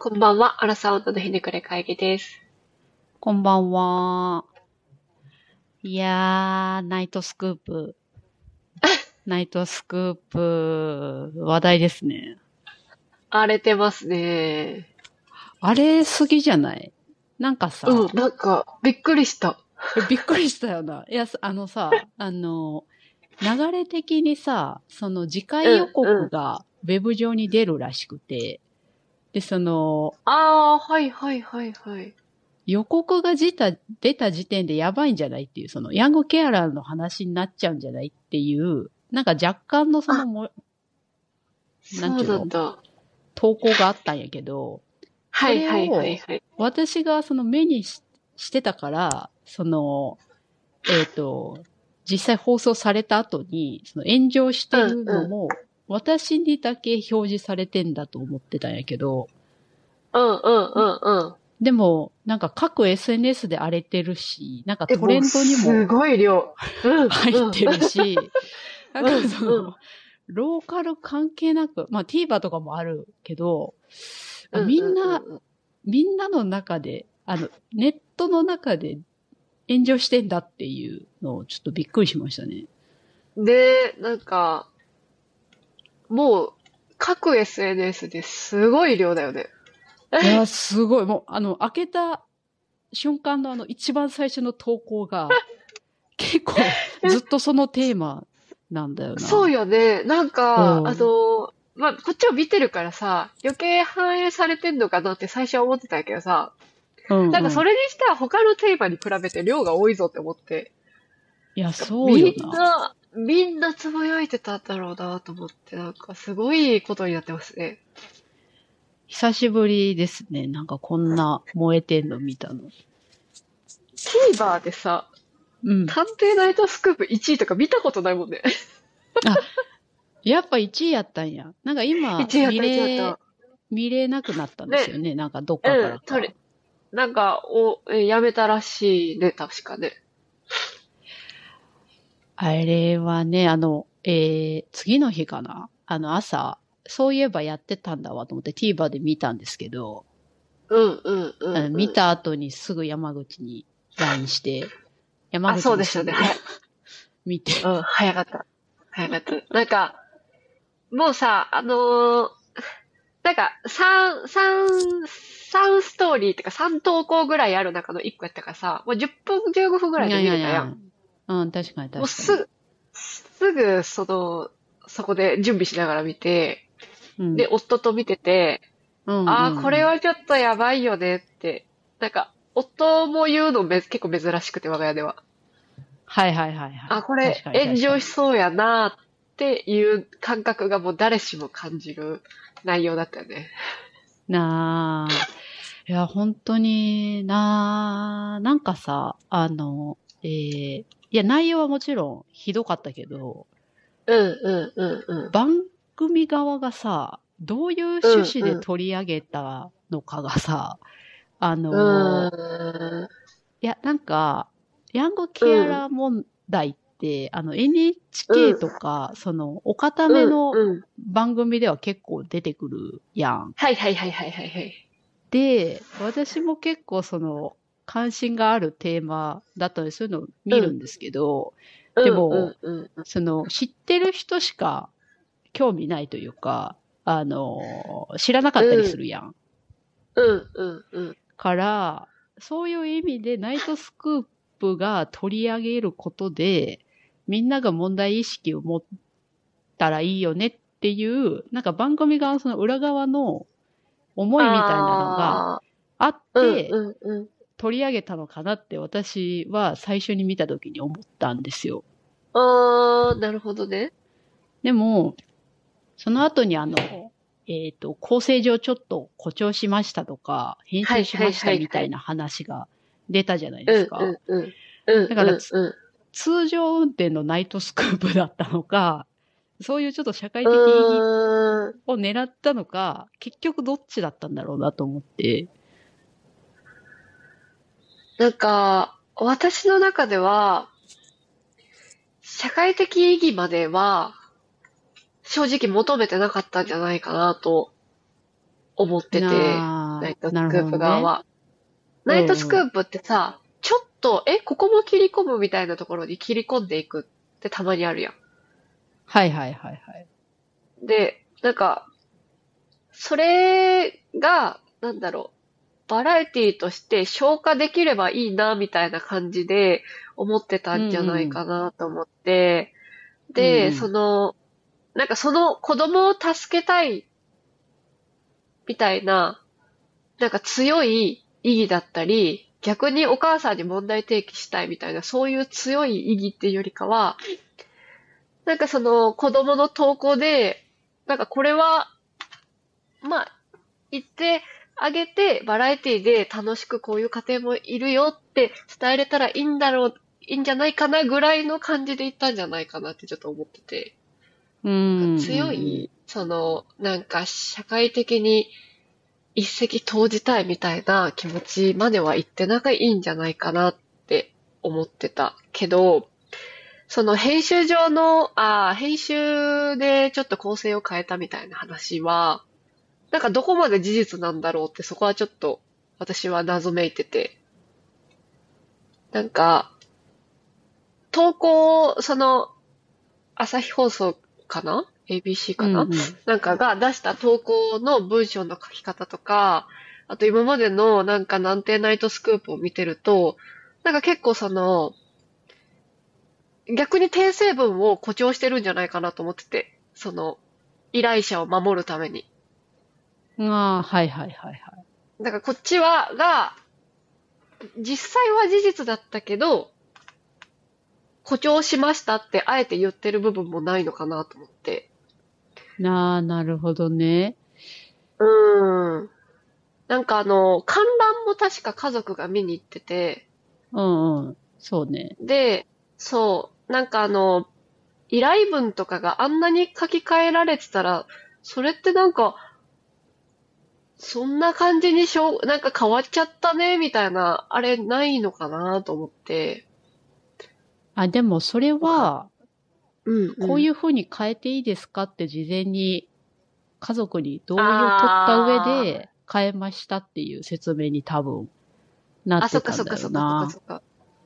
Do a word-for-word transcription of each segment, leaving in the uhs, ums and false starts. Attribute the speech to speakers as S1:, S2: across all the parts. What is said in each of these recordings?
S1: こんばんは、アラサー女のひねくれ会議です。
S2: こんばんは。いやー、ナイトスクープ。ナイトスクープ、話題ですね。
S1: 荒れてますね。
S2: あれすぎじゃない？なんか
S1: うん、
S2: さ、
S1: なんか、びっくりした。
S2: えびっくりしたよな。いや、あのさ、あの、流れ的にさ、その次回予
S1: うん、うん。
S2: 告がウェブ上に出るらしくて、で、その、
S1: ああ、はいはいはいはい。
S2: 予告が出た、出た時点でやばいんじゃないっていう、その、ヤングケアラーの話になっちゃうんじゃないっていう、なんか若干のその
S1: あ、
S2: も、なん
S1: そう
S2: ちゅうの
S1: なんだ。
S2: 投稿があったんやけど、それ
S1: はいはいはい
S2: を
S1: はい。
S2: 私がその目にししてたから、その、えっ、と、実際放送された後に、その炎上して
S1: うんうん。
S2: るのも、私にだけ表示されてんだと思ってたんやけど、
S1: うんうんうんうん。
S2: でも、なんか各 エスエヌエス で荒れてるし、なんか
S1: え、もう、
S2: トレンドにも
S1: すごい量。うんうん。
S2: 入ってるし、なんか
S1: うんうん。
S2: その、ローカル関係なく、まあ TVer とかもあるけど、あ
S1: うんうんう
S2: みんな
S1: んう
S2: みんなの中で、あの、ネットの中で炎上してんだっていうのをちょっとびっくりしましたね。
S1: ん。で、なんか、もう、各 エスエヌエス ですごい量だよね。
S2: いや、すごい。もう、あの、開けた瞬間のあの、一番最初の投稿が、結構ずっとそのテーマなんだよ
S1: そう
S2: な。
S1: よね。なんか、あ
S2: うん。
S1: の、まあ、こっちを見てるからさ、余計反映されてんのかなって最初は思ってたけどさ、なんか
S2: うんうん。
S1: それにしては他のテーマに比べて量が多いぞって思って、
S2: いや、
S1: なんか
S2: そうよな。
S1: みんな、みんなつぶやいてたんだろうなと思って、なんかすごいことになってますね。
S2: 久しぶりですね。なんかこんな燃えてんの見たの。
S1: TVer でさ、
S2: うん。
S1: 探偵ナイトスクープいちいとか見たことないもんね。
S2: あ、やっぱいちいやったんや。なんか今、
S1: いちいやった、いちいやっ
S2: 見れ、
S1: た。
S2: 見れなくなったんですよ
S1: ね、
S2: ね。なんかどっかか
S1: うん、
S2: らか。
S1: とれ、なんか、お、えやめたらしいね、確かね。
S2: あれはね、あの、えー、次の日かなあの朝、そういえばやってたんだわと思って TVer で見たんですけど、
S1: うんうんう
S2: あの
S1: んうん。
S2: 見た後にすぐ山口に ライン して、山
S1: あ、そ
S2: 口
S1: うですよね。
S2: もすぐ
S1: はや、
S2: 見て。
S1: うん、早かった。早かった。なんか、もうさ、あのーなんか、三、三、三ストーリーってか三投稿ぐらいある中の一個やったからさ、もうじゅっぷん、じゅうごふんぐらいで
S2: いやい
S1: 見れたやん。
S2: やいや、うん、確かに確かに。
S1: もうすぐ、すぐ、その、そこで準備しながら見て、
S2: うん、
S1: で、夫と見てて、
S2: うんう
S1: ああ、これ
S2: んうん。
S1: はちょっとやばいよねって、なんか、夫も言うのめ結構珍しくて、我が家では。
S2: はいはいはいはい。
S1: あ、これ
S2: 確かに
S1: 炎上し
S2: 確かに。
S1: そうやなっていう感覚がもう誰しも感じる内容だったよね。
S2: なあ、いや、本当になあ、なんかさ、あの、えー、いや、内容はもちろんひどかったけど、
S1: うんうんうんうん。
S2: 番組側がさ、どういう趣
S1: うんうん。
S2: 旨で取り上げたのかがさ、あ
S1: う
S2: の、
S1: ーん。
S2: いや、なんか、ヤング
S1: う
S2: ケア
S1: ん。
S2: ラー問題って、あの、エヌエイチケー
S1: うん。
S2: とか、その、お固め
S1: うん。
S2: の
S1: うん。
S2: 番組では結構出てくるやん。
S1: はいはいはいはいはいはい。
S2: で、私も結構その、関心があるテーマだったので、そういうのを
S1: うん。
S2: 見るんですけど、
S1: うんう
S2: でも、
S1: んうんうん。
S2: その、知ってる人しか興味ないというか、あの、知らなかったり
S1: うん。
S2: するやん。
S1: うんうんうん。
S2: から、そういう意味でナイトスクープが取り上げることで、みんなが問題意識を持ったらいいよねっていう、なんか番組側のその裏側の思いみたいなのが
S1: ああ。
S2: あっ
S1: うん
S2: て、
S1: うんうん。
S2: 取り上げたのかなって私は最初に見た時に思ったんですよ。
S1: ああ、なるほどね。
S2: でも、その後にあの、えっ、と、構成上ちょっと誇張しましたとか、編
S1: はいはい
S2: 集しました
S1: はいはい。
S2: みたいな話が出たじゃないで
S1: うんう
S2: すか。
S1: んうん。うん
S2: だからつ、
S1: うんうん。
S2: 通常運転のナイトスクープだったのか、そういうちょっと社会
S1: う
S2: 的意義
S1: ーん。
S2: を狙ったのか、結局どっちだったんだろうなと思って。
S1: なんか、私の中では、社会的意義までは、正直求めてなかったんじゃないかなと思って
S2: な
S1: て。 ナイト
S2: あ、なる
S1: スクープ
S2: ほどね。
S1: 側は。ナイトスクープってさ、ちょっと、え、ここも切り込むみたいなところに切り込んでいくってたまにあるやん。
S2: はいはいはいはい。
S1: で、なんか、それが、なんだろう、バラエティとして消化できればいいな、みたいな感じで思ってた
S2: うん
S1: んじゃない
S2: うん。
S1: かなと思って、で、
S2: うんうん。
S1: その、なんかその子供を助けたいみたいな、なんか強い意義だったり、逆にお母さんに問題提起したいみたいな、そういう強い意義っていうよりかは、なんかその子供の投稿で、なんかこれは、まあ、言ってあげて、バラエティで楽しくこういう家庭もいるよって伝えれたらいいんだろう、いいんじゃないかなぐらいの感じで言ったんじゃないかなってちょっと思ってて。
S2: うん
S1: なんか
S2: うんうん。
S1: 強い、その、なんか社会的に一石投じたいみたいな気持ちまでは言ってなんかいいんじゃないかなって思ってたけど、その編集上の、ああ、編集でちょっと構成を変えたみたいな話は、なんかどこまで事実なんだろうってそこはちょっと私は謎めいてて。なんか、投稿、その、朝日放送かな ?エービーシー
S2: う
S1: かな
S2: んうん。
S1: なんかが出した投稿の文章の書き方とか、あと今までのなんかなんてナイトスクープを見てると、なんか結構その、逆に訂正文を誇張してるんじゃないかなと思ってて、その、依頼者を守るために。
S2: ああ、はいはいはいはい。
S1: だからこっちは、が、実際は事実だったけど、誇張しましたってあえて言ってる部分もないのかなと思って。
S2: なあ、なるほどね。
S1: うーん。なんかあの、観覧も確か家族が見に行ってて、
S2: うんうん。そうね。
S1: で、そう、なんかあの、依頼文とかがあんなに書き換えられてたら、それってなんか、そんな感じにしょう、なんか変わっちゃったね、みたいな、あれないのかなと思って。
S2: あ、でもそれ
S1: わか
S2: は、
S1: うんうん。
S2: こういう風に変えていいですかって事前に家族に同意を取った上
S1: あ
S2: で変えましたっていう説明に多分な
S1: ー。あ、そっか
S2: ってたんだ
S1: そっかそっかそっか
S2: よな。
S1: そっか。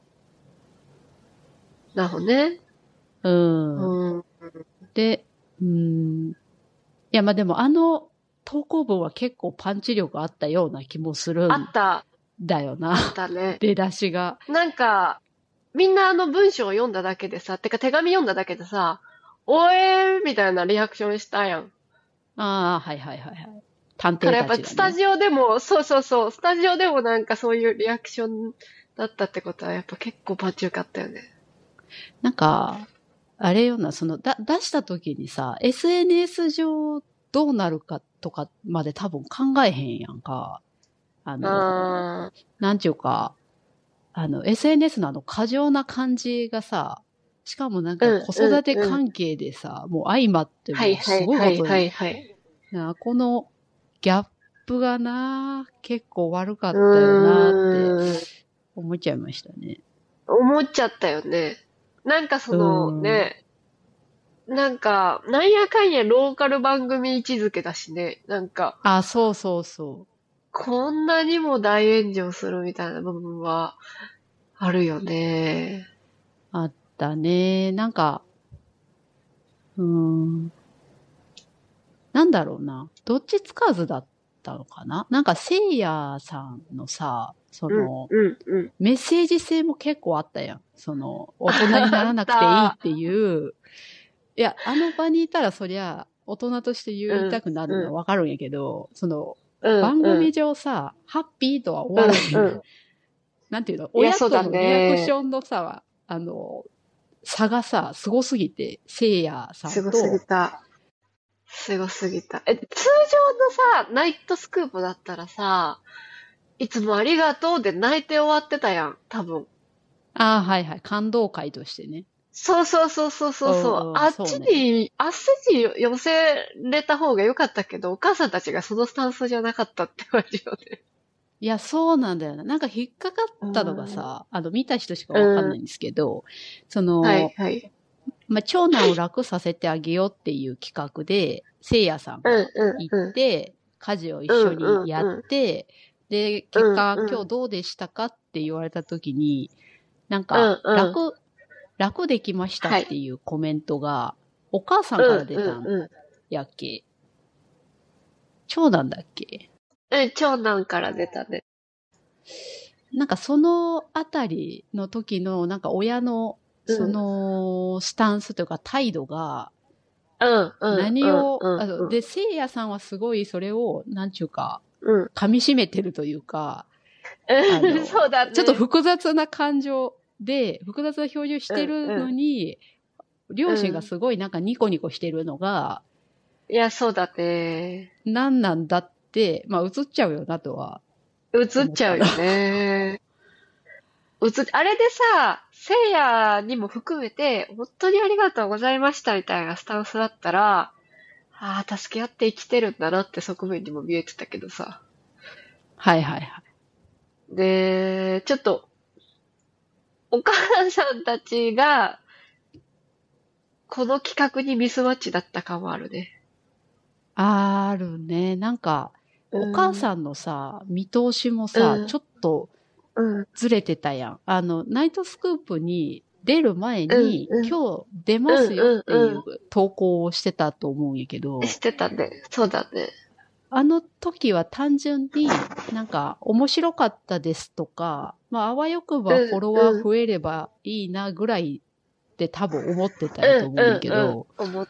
S1: なるほどね。
S2: うん。
S1: うん。
S2: で、うん。いや、まあでもあの投稿文は結構パンチ力あったような気もするん
S1: あった、
S2: だよな。
S1: あったね。
S2: 出だしが。
S1: なんか、みんなあの文章を読んだだけでさ、てか手紙読んだだけでさ、おえーみたいなリアクションしたやん。
S2: ああ、はいはいはいはい。探偵
S1: からやっ
S2: たちがね。
S1: ぱスタジオでも、そうそうそう、スタジオでもなんかそういうリアクションだったってことはやっぱ結構パンチよかったよね。
S2: なんか、あれよな、その、だ、出した時にさ、エスエヌエス 上どうなるかとかまで多分考えへんやんか。あの、
S1: あ
S2: なんちゅうか、あの、エスエヌエス のあの過剰な感じがさ、しかもなん
S1: ー、
S2: か
S1: うんうん
S2: 子育て
S1: うん。
S2: 関係でさ、もう相まって
S1: はい
S2: もうす
S1: はいはい
S2: ごいことに、
S1: はいはい。
S2: なこのギャップがな、結構悪か
S1: う
S2: ったよなって
S1: ーん。
S2: 思っちゃいましたね。
S1: 思っちゃったよね。なんかそ
S2: う
S1: の
S2: ーん。
S1: ね、なんか、なんやかんやローカル番組位置づけだしね。なんか、
S2: あ、そうそうそう。
S1: こんなにも大炎上するみたいな部分はあるよね。
S2: あったね。なんか、うーん。なんだろうな。どっちつかずだったのかな。なんか、せいやさんのさ、そ
S1: うん、
S2: の、
S1: うん、うん。
S2: メッセージ性も結構あったやん。その、大人にな
S1: あっ
S2: らなくていいっ
S1: た。
S2: ていう、いや、あの場にいたらそりゃ、大人として言いた
S1: うん、
S2: くなるのは
S1: うん、
S2: わかるんやけど、その、
S1: うん、うん、
S2: 番組上さ、ハッピーとは終わ
S1: うん、
S2: らへんやん。
S1: うん。
S2: なんていうの、
S1: いや、
S2: 親と
S1: そうだ
S2: のリアクシ
S1: ね。
S2: ョンのさ、あの、差がさ、すごすぎて、せいやさん
S1: すごすぎ
S2: と、
S1: た。すごすぎた。え、通常のさ、ナイトスクープだったらさ、いつもありがとうで泣いて終わってたやん、多分。
S2: ああ、はいはい、感動会としてね。
S1: そうそうそうそうそうそう。
S2: うんうん、
S1: あっち
S2: そうね。
S1: に、あっちに寄せれた方が良かったけど、お母さんたちがそのスタンスじゃなかったって感じよね。
S2: いや、そうなんだよな。なんか引っかか
S1: う
S2: ったのが
S1: ん。
S2: さ、あの、見た人しかわかん
S1: うん。
S2: ないんですけど、そ
S1: はい
S2: の、
S1: はい。
S2: まあ、長男を楽させてあげようっていう企画で、せいやさん
S1: うん
S2: が行っ
S1: うんうん。
S2: て、 家事を一緒
S1: うんうん
S2: にや
S1: うん。
S2: って、で、
S1: うん
S2: 結果、
S1: うん。
S2: 今日どうでしたかって言われた時に、なん
S1: う
S2: か、
S1: んうん。
S2: 楽、楽できましたって
S1: はい。
S2: いうコメントが、お母さんから
S1: うん
S2: 出たん
S1: うんうん。
S2: やっけ？長男だっけ？
S1: うん、長男から出たね。
S2: なんかそのあたりの時の、なんか親の、そ
S1: うん。
S2: の、スタンスというか態度が、
S1: うんうんうん
S2: 何を、あの、
S1: うんうん。
S2: で、せいやさんはすごいそれを、なんちゅうか、
S1: うん。
S2: 噛み締めてるというか、あ
S1: うん、
S2: の、
S1: そうだ
S2: ちょっと
S1: ね。
S2: 複雑な感情で、複雑な表情し
S1: う
S2: てる
S1: んうん。
S2: のに、両親が
S1: うん。
S2: すごいなんかニコニコしてるのが、
S1: いや、そうだね。
S2: 何なんだって、まあ映っちゃうよなとは
S1: 映っ
S2: 思ったの。
S1: ちゃうよね。映っ、あれでさ、せいやにも含めて、本当にありがとうございましたみたいなスタンスだったら、ああ、助け合って生きてるんだなって側面にも見えてたけどさ。
S2: はいはいはい。
S1: で、ちょっと、お母さんたちが、この企画にミスマッチだった感はあるね。
S2: あるね。なんか、
S1: う
S2: お母
S1: ん、
S2: さんのさ、見通しも
S1: う
S2: さ、ち
S1: ん、
S2: ょっと
S1: うん、
S2: ずれてたやん。あの、ナイトスクープに出る前
S1: うん、
S2: に、
S1: うん、
S2: 今日出
S1: うん、
S2: ますよっ
S1: うん、う
S2: ていう投稿をしてたと思うんやけ
S1: ん。
S2: ど、
S1: してたね。そうだね。
S2: あの時は単純になんか面白かったですとか、まああわよくばフォ
S1: うん、
S2: ロワー
S1: うん、
S2: 増えればいいなぐらいって多分思ってた
S1: うん、
S2: やと思うねん
S1: うん、うん。
S2: けど、
S1: 思って、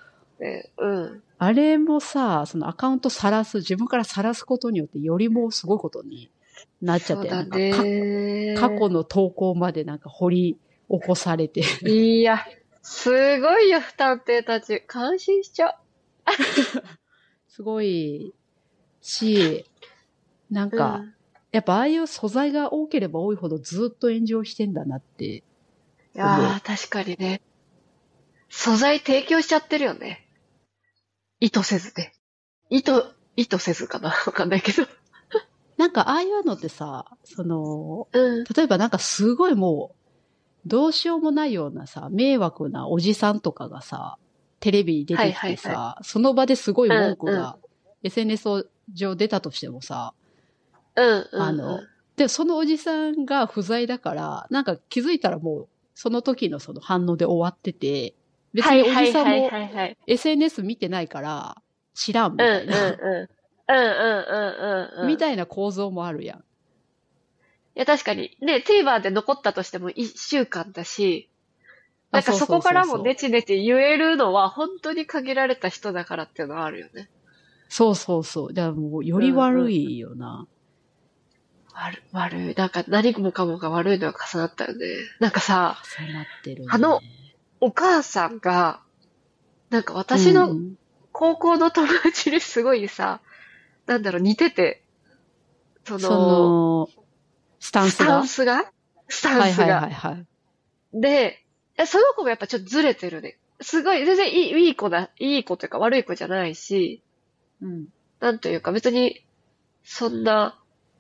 S1: うん。
S2: あれもさ、そのアカウント晒す、自分から晒すことによってよりもすごいことになっちゃって、な
S1: そうだ
S2: んかか過去
S1: ね。
S2: の投稿までなんか掘り起こされて、
S1: いや、すごいよ、探偵たち。感心しちゃ
S2: すごいし、なん
S1: う。う
S2: か、
S1: ん。
S2: やっぱああいう素材が多ければ多いほどずっと炎上してんだなって
S1: い
S2: 思う。
S1: やー、確かにね。素材提供しちゃってるよね。意図せずね。意図、意図せずかなわかんないけど。
S2: なんかああいうのってさ、その、
S1: うん。
S2: 例えばなんかすごいもう、どうしようもないようなさ、迷惑なおじさんとかがさ、テレビに出
S1: はい
S2: てきて
S1: はいはい。
S2: さ、その場ですごい
S1: うんうん。
S2: 文句が エスエヌエス 上出たとしてもさ、
S1: うんうん
S2: あの、
S1: うん。
S2: で、そのおじさんが不在だから、なんか気づいたらもう、その時のその反応で終わってて、別
S1: はい
S2: におじ
S1: はいはい
S2: さんも
S1: はいはい。
S2: エスエヌエス 見てないから知らん
S1: うん
S2: みたいな、
S1: うんうん。うんうんうんうんうん。い
S2: みたいな構造もあるやん。
S1: や確かに、ね、TVer で残ったとしてもいっしゅうかんだし、な
S2: あ、
S1: んか
S2: そうそう
S1: そこからも
S2: そうそう。
S1: ネチネチ言えるのは本当に限られた人だからっていうのはあるよね。
S2: そうそうそう。だからもう、より
S1: うんうん。
S2: 悪いよな。
S1: 悪い、悪い。なんか何もかもが悪いのが重なったよね。なんかさ、
S2: 重なってる
S1: あの
S2: ね。
S1: お母さんが、なんか
S2: うん
S1: 私の
S2: うん。
S1: 高校の友達にすごいさ、なんだろう、似てて、そ
S2: そ
S1: の、
S2: の、スタン
S1: スタン
S2: スが
S1: スがスタン
S2: はいはい
S1: スが。
S2: はいはい。
S1: で、えその子もやっぱちょっとずれてるね。すごい、全然いい、いい子だ、いい子というか悪い子じゃないし、
S2: うん。
S1: なんというか別に、そんな、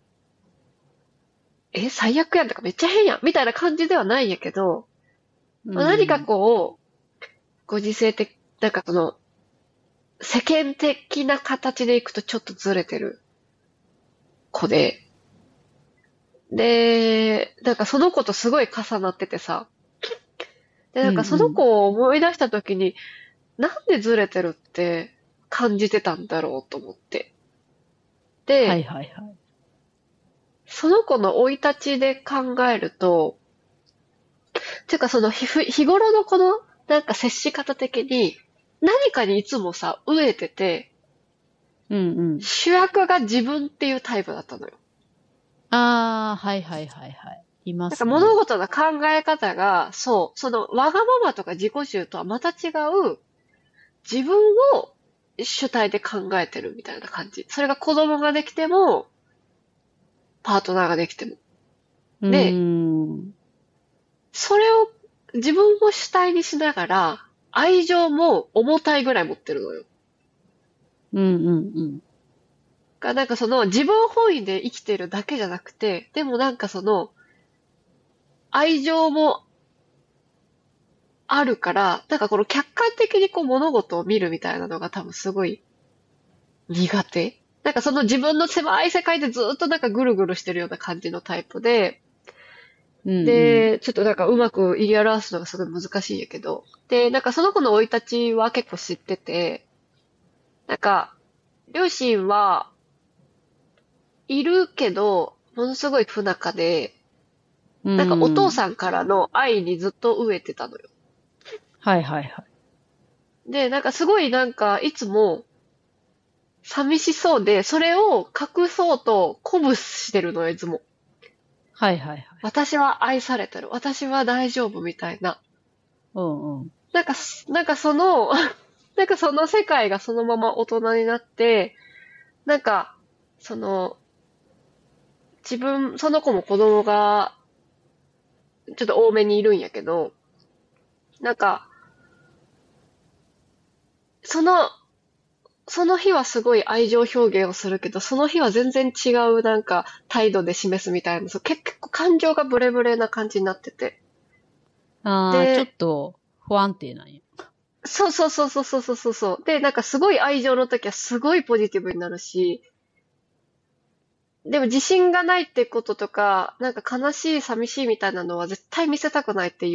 S1: え、最悪やんとかめっちゃ変やんみたいな感じではないんやけど、
S2: う
S1: 何か
S2: ん。
S1: こう、ご時世的、なんかその、世間的な形でいくとちょっとずれてる子で、で、なんかその子とすごい重なっててさ、で、
S2: うん
S1: なんかその
S2: うん。
S1: 子を思い出した時に、なんでずれてるって感じてたんだろうと思って。
S2: はい
S1: で、
S2: はいはい。
S1: その子の生い立ちで考えると、ていうかその日ふ日頃のこのなんか接し方的に何かにいつもさ、飢えてて、
S2: うんうん。
S1: 主役が自分っていうタイプだったのよ。
S2: ああ、はいはいはいはい。いま
S1: なんか
S2: すね。
S1: 物事の考え方が、そう、そのわがままとか自己中とはまた違う自分を主体で考えてるみたいな感じ。それが子供ができても、パートナーができても。
S2: うー
S1: で、
S2: ん。
S1: それを自分を主体にしながら、愛情も重たいぐらい持ってるのよ。
S2: うんうんうん。
S1: が、なんかその自分本位で生きてるだけじゃなくて、でもなんかその愛情もあるから、なんかこの客観的にこう物事を見るみたいなのが多分すごい苦手。 なんかその自分の狭い世界でずっとなんかぐるぐるしてるような感じのタイプで、
S2: うんうん。
S1: で、ちょっとなんかうまく言い表すのがすごい難しいんやけど、で、なんかその子の生い立ちは結構知ってて、なんか、両親はいるけど、ものすごい不仲で、
S2: う
S1: なんかお父
S2: ん。
S1: さんからの愛にずっと飢えてたのよ。
S2: はいはいはい。
S1: で、なんかすごいなんかいつも寂しそうで、それを隠そうと鼓舞してるのよ、いつも。
S2: はいはいはい。
S1: 私は愛されてる。私は大丈夫みたいな。
S2: うんうん。
S1: なんか、なんかその、なんかその世界がそのまま大人になって、なんか、その、自分、その子も子供がちょっと多めにいるんやけど、なんか、その、その日はすごい愛情表現をするけど、その日は全然違うなんか態度で示すみたいな、そう結構感情がブレブレな感じになってて。
S2: ああ、ちょっ
S1: で、
S2: と不安定なんや。
S1: そうそうそうそうそうそうそう。で、なんかすごい愛情の時はすごいポジティブになるし、でも自信がないってこととか、なんか悲しい、寂しいみたいなのは絶対見せたくないっていう、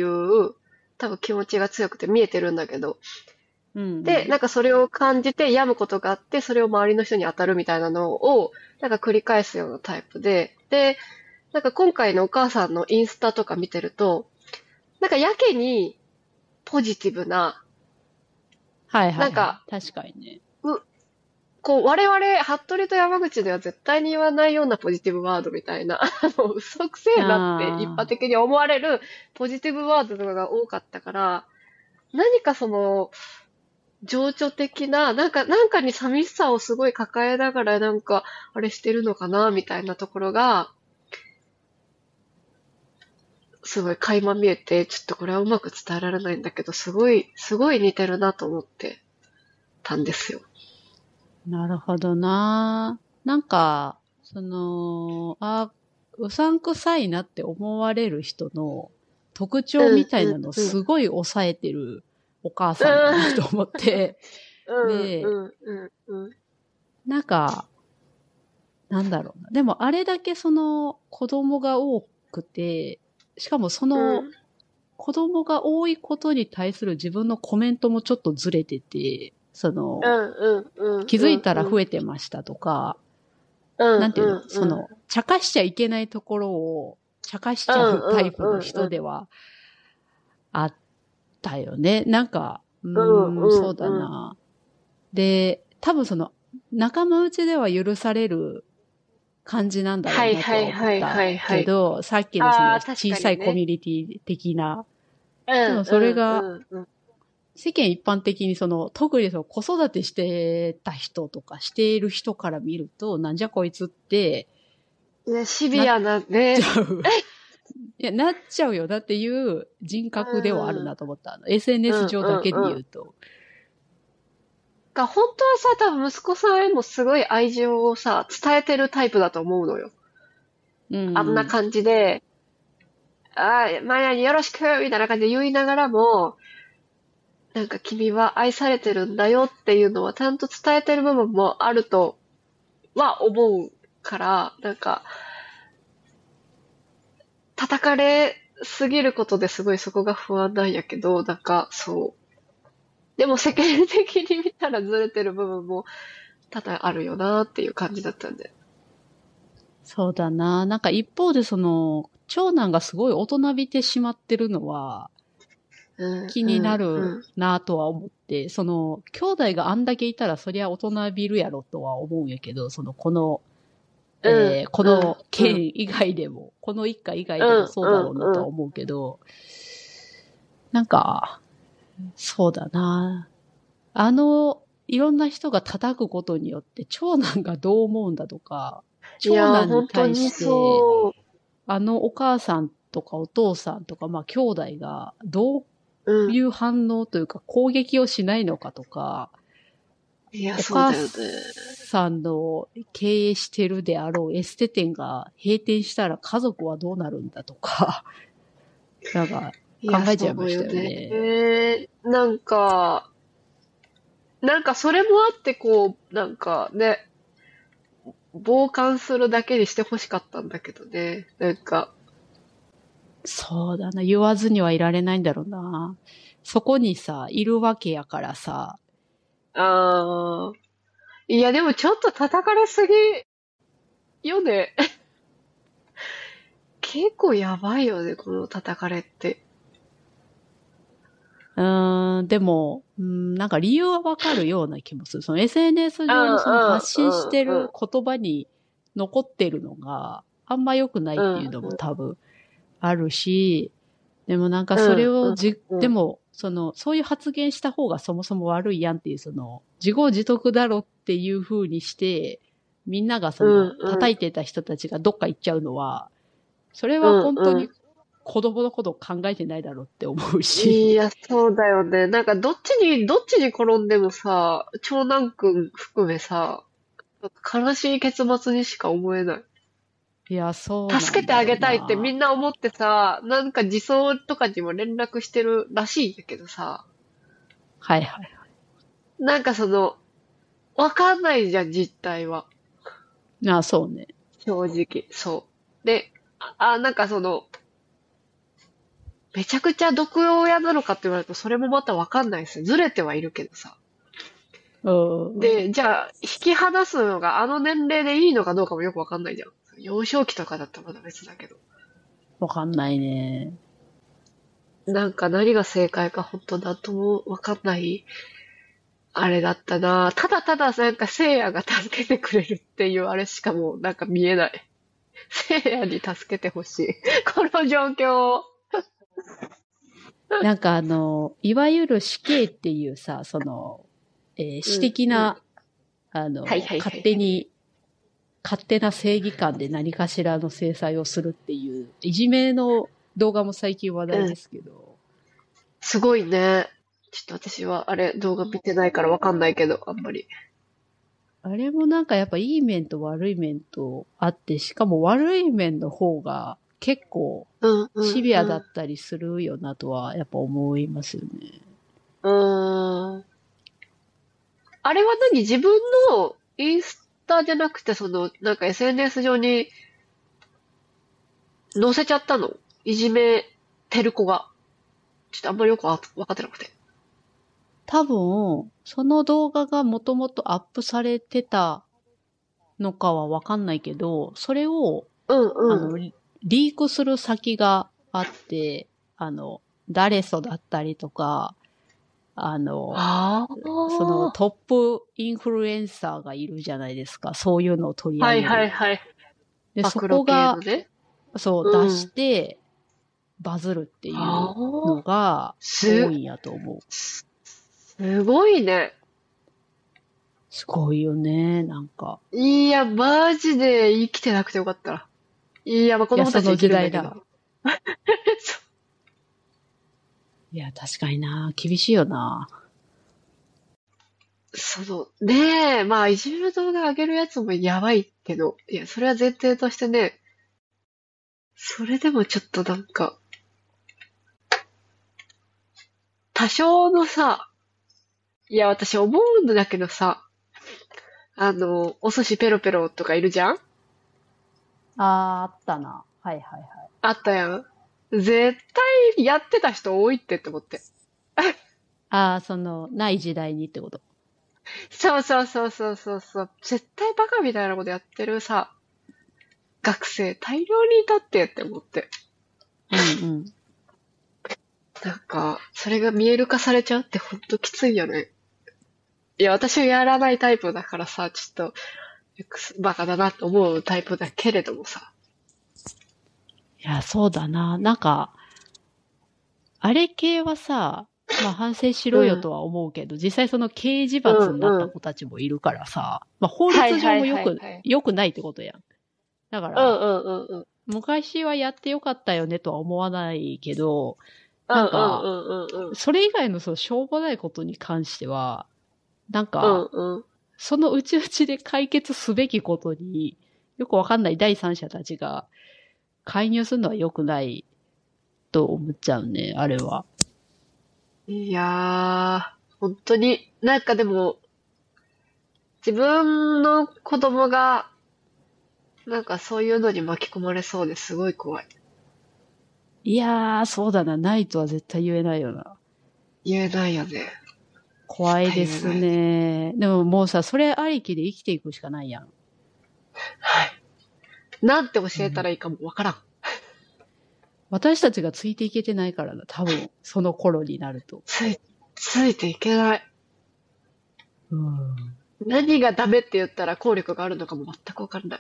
S1: 多分気持ちが強くて見えてるんだけど。
S2: うんう
S1: で、なん
S2: ん。
S1: かそれを感じて病むことがあって、それを周りの人に当たるみたいなのを、なんか繰り返すようなタイプで、で、なんか今回のお母さんのインスタとか見てると、なんかやけにポジティブな、
S2: はいはいはい。
S1: なんか、
S2: 確かにね。
S1: う、こう、我々、服部と山口では絶対に言わないようなポジティブワードみたいな、あの、嘘くせえなって一般
S2: あ
S1: 的に思われるポジティブワードとかが多かったから、何かその、情緒的な、なんか、なんかに寂しさをすごい抱えながら、なんか、あれしてるのかな、みたいなところが、すごい垣間見えて、ちょっとこれはうまく伝えられないんだけど、すごい、すごい似てるなと思ってたんですよ。
S2: あ、なるほどな。なんか、その、あ、うさんくさいなって思われる人の特徴
S1: うん、
S2: みたい
S1: うん、
S2: なのを
S1: うん。
S2: すごい抑えてるお母
S1: う
S2: さんだなと思っ
S1: ん、
S2: て、
S1: うん、
S2: で、
S1: うん、うん、うん。
S2: なんか、なんだろうな。でもあれだけその子供が多くて、しかもその
S1: うん、
S2: 子供が多いことに対する自分のコメントもちょっとずれてて、そ
S1: う
S2: の、
S1: ん、うん、うん、
S2: 気づいたら
S1: うん、
S2: 増えてましたとか、
S1: うん、うん、
S2: なんていうの、そ
S1: うん、
S2: の、茶化しちゃいけないところを茶化し
S1: うん、
S2: ちゃうタ
S1: うん、
S2: イプの
S1: うん、
S2: 人ではあったよね。なんか、う
S1: うん、
S2: ーん、
S1: うん、
S2: そうだ
S1: うん。
S2: な。で、多分その、仲間内では許される感じなんだろ
S1: はい
S2: うなとは
S1: はいはいは
S2: 思った
S1: いはい。
S2: けど、さっきのその
S1: ああ、確
S2: 小さいコ
S1: かにね。
S2: ミュニティ的な、
S1: う
S2: でもそれ
S1: ん、
S2: が
S1: うん、うん、
S2: 世間一般的にその、特にその子育てしてた人とかしている人から見ると、なんじゃこいつって、
S1: うん。ね、シ
S2: なっ
S1: ビアな
S2: ち
S1: ね。
S2: ゃう。いや、なっちゃうよなっていう人
S1: う
S2: 格ではある
S1: ん、
S2: なと思った。あの、エスエヌエス
S1: うん、うん、
S2: 上だけで
S1: うん。
S2: 言うと。
S1: が、本当はさ、多分息子さんへもすごい愛情をさ、伝えてるタイプだと思うのよ。
S2: うん。
S1: あんな感じで、ああ、マヤによろしくみたいな感じで言いながらも、なんか君は愛されてるんだよっていうのはちゃんと伝えてる部分もあるとは思うから、なんか、叩かれすぎることですごいそこが不安なんやけど、なんか、そう。でも世間的に見たらずれてる部分も多々あるよなっていう感じだったんで。
S2: そうだな。なんか一方でその、長男がすごい大人びてしまってるのは
S1: うん、
S2: 気にな
S1: うん、う
S2: る
S1: ん。
S2: なとは思って、その、兄弟があんだけいたらそりゃ大人びるやろとは思うんやけど、その、この、
S1: うん、
S2: えー、こ
S1: うん、
S2: の
S1: うん、
S2: 県以外でも、この一家以外でも
S1: うん、
S2: そうだろうな
S1: うん、うん。
S2: とは思うけど、なんか、そうだな。あの、いろんな人が叩くことによって長男がどう思うんだとか、長
S1: いやー、
S2: 男に
S1: 本当に
S2: 対して、
S1: そ
S2: あのお母さんとかお父さんとか、まあ兄弟がどう
S1: う。うん。
S2: いう反応というか攻撃をしないのかとか、
S1: いや、
S2: お母
S1: そうだよね。
S2: さんの経営してるであろうエステ店が閉店したら家族はどうなるんだとか、なんか
S1: いや、
S2: 考えちゃいま
S1: そう
S2: したよ
S1: よね。
S2: ね。
S1: えー、なんか、なんかそれもあってこう、なんかね、 傍観するだけにしてほしかったんだけどね。なんか、
S2: そうだな。言わずにはいられないんだろうな。そこにさ、いるわけやからさ。
S1: あー、いやでもちょっと叩かれすぎよね。結構やばいよね、この叩かれって。
S2: うーん、でも、うん、なんか理由はわかるような気もする。その エスエヌエス
S1: うん
S2: 上にその発信して
S1: うんうん
S2: る言葉に残ってるのがあんま良くないっていうのも
S1: うん
S2: 多分あるし、でもなんかそれ
S1: うんうん
S2: をじ、
S1: うん
S2: でも、その、そういう発言した方がそもそも悪いやんっていう、その、自業自得だろっていう風にして、みんながそ
S1: うん
S2: の、
S1: うん
S2: 叩いてた人たちがどっか行っちゃうのは、それ
S1: う
S2: は本当に
S1: んうん。
S2: 子供のことを考えてないだろうって思うし。
S1: いや、そうだよね。なんかどっちに、どっちに転んでもさ、長男くん含めさ、悲しい結末にしか思えない。
S2: いや、そうな
S1: 助けて
S2: んだよ
S1: あげたいってみ
S2: な。
S1: んな思ってさ、なんか児相とかにも連絡してるらしいんだけどさ、
S2: はいはい。
S1: なんかその、わかんないじゃん、実態は。
S2: あ、そうね。
S1: 正直。そう。で、あ、あなんかその、めちゃくちゃ毒親なのかって言われると、それもまたわかんないですよ。ずれてはいるけどさ。
S2: うん。
S1: で、じゃあ、引き離すのがあの年齢でいいのかどうかもよくわかんないじゃん。幼少期とかだったらまだ別だけど。
S2: わかんないね。
S1: なんか何が正解か本当だともわかんない、あれだったな。ただただなんか聖夜が助けてくれるっていうあれしかもうなんか見えない。聖夜に助けてほしい。この状況を。
S2: なんかあの、いわゆる死刑っていうさ、その、えー私
S1: うん、うん。
S2: 的な、あ
S1: はい
S2: の、勝
S1: はいはいはい。
S2: 手に勝手な正義感で何かしらの制裁をするっていう、いじめの動画も最近話題
S1: うん。
S2: ですけど、
S1: すごいね。ちょっと私はあれ動画見てないからわかんないけど、あんまり。
S2: あれもなんかやっぱいい面と悪い面とあって、しかも悪い面の方が結構
S1: うんうん
S2: シビアだ
S1: うん。
S2: ったりするよなとはやっぱ思いますよね。
S1: うーん。あれは何自分のインスタじゃなくて、その、なんか エスエヌエス 上に載せちゃったの？いじめてる子が。ちょっとあんまりよくわわかってなくて。
S2: 多分、その動画がもともとアップされてたのかはわかんないけど、それを
S1: うん
S2: あの、
S1: うん。
S2: リリークする先があって、あの、ダレソだったりとか、あの、
S1: あ
S2: その
S1: あ。
S2: トップインフルエンサーがいるじゃないですか。そういうのを取り上
S1: はい
S2: げる。
S1: はいはい。
S2: で、そ
S1: 暴露
S2: こが、
S1: 系のね。
S2: そう、出し
S1: うん。
S2: て、バズるってい
S1: あ
S2: うの
S1: あ。
S2: が多
S1: す、
S2: いんやと思う。
S1: すごいね。
S2: すごいよね、なんか。
S1: いや、マジで生きてなくてよかった。いや、まあ子
S2: いや、
S1: 供たち生き
S2: その時
S1: るんだけど。
S2: 代だ。いや、確かにな。厳しいよな。
S1: その、ねえ、まあ、いじめの動画上げるやつもやばいけど、いや、それは前提としてね、それでもちょっとなんか、多少のさ、いや、私思うんだけどさ、あの、お寿司ペロペロとかいるじゃん。
S2: あー、あったな。はいはいはい。
S1: あったやん。絶対やってた人多いってって思って。
S2: あー、その、ない時代にってこと。
S1: そうそうそうそうそうそう。絶対バカみたいなことやってるさ、学生大量にいたってって思って。
S2: うんうん。
S1: なんか、それが見える化されちゃうってほんときついよね。いや、私はやらないタイプだからさ、ちょっと、バカだなと思うタイプだけれどもさ。
S2: いや、そうだな。なんか、あれ系はさ、まあ反省しろよ
S1: うん。
S2: とは思うけど、実際その刑事
S1: うん
S2: 罰になった
S1: うん。
S2: 子たちもいるからさ、まあ法律上
S1: はいはい
S2: もよく、
S1: はいはい。
S2: 良くないってことやん。だか
S1: うん
S2: ら、
S1: うんうんうん。
S2: 昔はやってよかったよねとは思わないけど、
S1: うんうん
S2: なんか、
S1: うんうんうん。
S2: それ以外のそのしょうもないことに関しては、なん
S1: う
S2: か、
S1: んうん。
S2: そのうちうちで解決すべきことによくわかんない第三者たちが介入するのは良くないと思っちゃうね、あれは。
S1: いやー、本当に、なんかでも、自分の子供が、 なんかそういうのに巻き込まれそうですごい怖い。
S2: いやー、そうだな。ないとは絶対言えないよな。
S1: 言えないよね。絶
S2: 怖いです
S1: 対言えない。
S2: ね。でももうさ、それありきで生きていくしかないやん。
S1: はい。なんて教
S2: うん、
S1: えたらいいかもわからん。
S2: 私たちがついていけてないからな。多分、その頃になると。
S1: つい、ついていけない。
S2: うん。
S1: 何がダメって言ったら効力があるのかも全くわからない。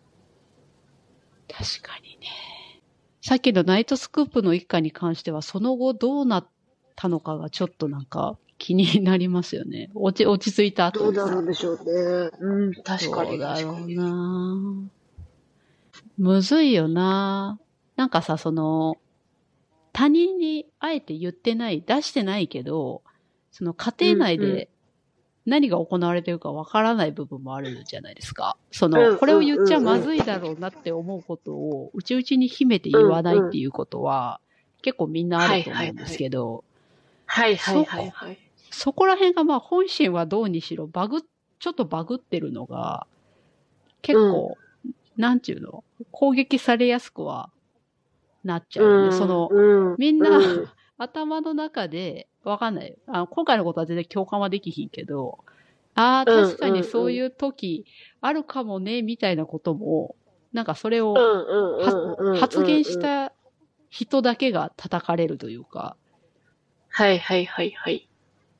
S2: 確かにね。さっきのナイトスクープの一家に関しては、その後どうなったのかがちょっとなんか気になりますよね。落ち、落ち着いた
S1: どう
S2: 後にさ。
S1: なるんでしょうね。うん、確かに
S2: どうだろう
S1: 確かに。
S2: な。むずいよな。なんかさ、その、他人にあえて言ってない、出してないけど、その家庭
S1: うんうん。
S2: 内で何が行われてるかわからない部分もあるじゃないですか。その、
S1: うんうん
S2: これを言っちゃ
S1: うんうん。
S2: まずいだろうなって思うことを、うちうちに秘めて言わないっ
S1: うんうん。
S2: ていうことは、結構みんなあ
S1: はい
S2: ると思うんです
S1: はいはい。
S2: けど、
S1: はいはい
S2: そこ、
S1: はいはい。
S2: そこら辺がまあ本心はどうにしろバグ、ちょっとバグってるのが、
S1: うん。
S2: 結構、なんちゅうの、攻撃されやすくはなっちゃうよね。そ
S1: うん
S2: の、
S1: うん
S2: みんな
S1: うん。
S2: 頭の中で、わかんない。あの今回のことは全然共感はできひんけど、ああ、
S1: うん
S2: 確かに
S1: うんうん。
S2: そういう時あるかもね、みたいなことも、なんかそれ
S1: う
S2: を
S1: んうん
S2: は
S1: うんうん
S2: 発言し
S1: うんうん。
S2: た人だけが叩かれるというか、
S1: はいはいはいはい。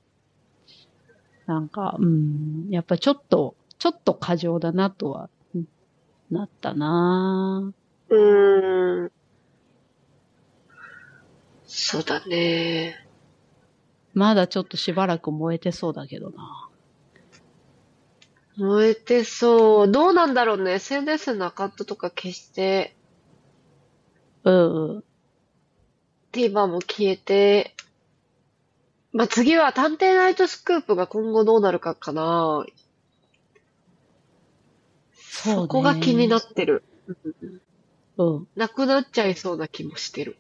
S2: なんか、うん、やっぱちょっと、ちょっと過剰だなとは、うんなったな。
S1: うーん。そうだね。
S2: まだちょっとしばらく燃えてそうだけどな。
S1: 燃えてそう。どうなんだろうね。エスエヌエス のアカウントとか消して、
S2: うんうん。
S1: TVer も消えて、まあ、次は探偵ナイトスクープが今後どうなるかかな。そ
S2: そう
S1: こが気にな
S2: ね。
S1: ってる。
S2: うん。
S1: なくなっちゃいそうな気もしてる。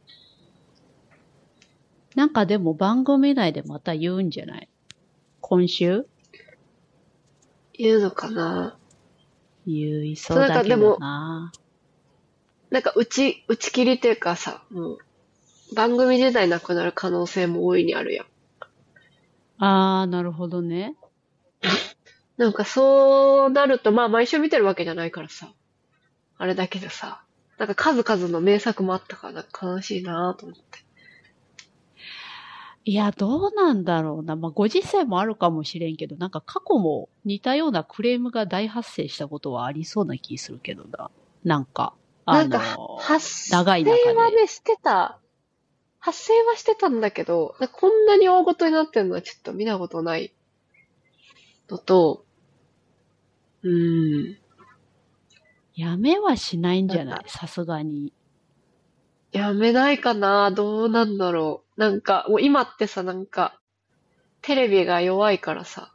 S2: なんかでも番組内でまた言うんじゃない？今週
S1: 言うのかな。
S2: 言い
S1: そう、なん
S2: そうだけど
S1: かでも、
S2: な。
S1: なんか打ち、打ち切りっていうかさ、もう、番組自体なくなる可能性も大いにあるやん。
S2: あー、なるほどね。
S1: なんかそうなると、まあ毎週見てるわけじゃないからさ、あれだけどさ、なんか数々の名作もあったから、なんか悲しいなぁと思って。
S2: いや、どうなんだろうな。まあ、ご時世もあるかもしれんけど、なんか過去も似たようなクレームが大発生したことはありそうな気するけどな。なんか、あ
S1: なんか、
S2: のー
S1: 発
S2: 長い
S1: 生
S2: 中で。
S1: はね、してた。発生はしてたんだけど、なんかこんなに大ごとになってるのはちょっと見たことないのと、うーん、
S2: やめはしないんじ
S1: なんか、
S2: ゃない？さすがに。
S1: やめないかなどうなんだろう。なんか、もう今ってさ、なんか、テレビが弱いからさ、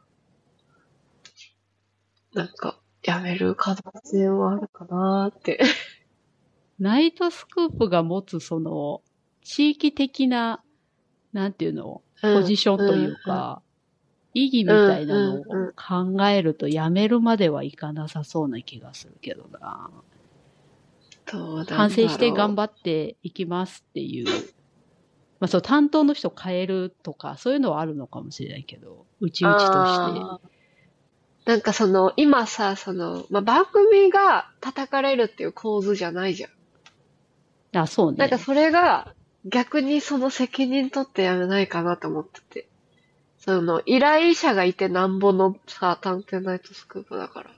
S1: なんか、やめる可能性はあるかなって。
S2: ナイトスクープが持つその、地域的な、なんていうの、
S1: うん、
S2: ポジションとい
S1: うん、
S2: うか、意義
S1: うん、
S2: みたいなの
S1: うん、
S2: を
S1: うん。
S2: 考えるとやめるまではいかなさそうな気がするけどな。
S1: どうなん
S2: 反省し
S1: だろ
S2: て頑張っていきますっていう。まあそう、担当の人変えるとか、そういうのはあるのかもしれないけど、うち
S1: う。
S2: うちとして。
S1: ああ。なんかその、今さ、その、まあ、番組が叩かれるっていう構図じゃないじゃん。
S2: あ、そうね。
S1: なんかそれが、逆にその責任取ってやめないかなと思ってて。その、依頼者がいてなんぼのさ、探偵ナイトスクープだから。っ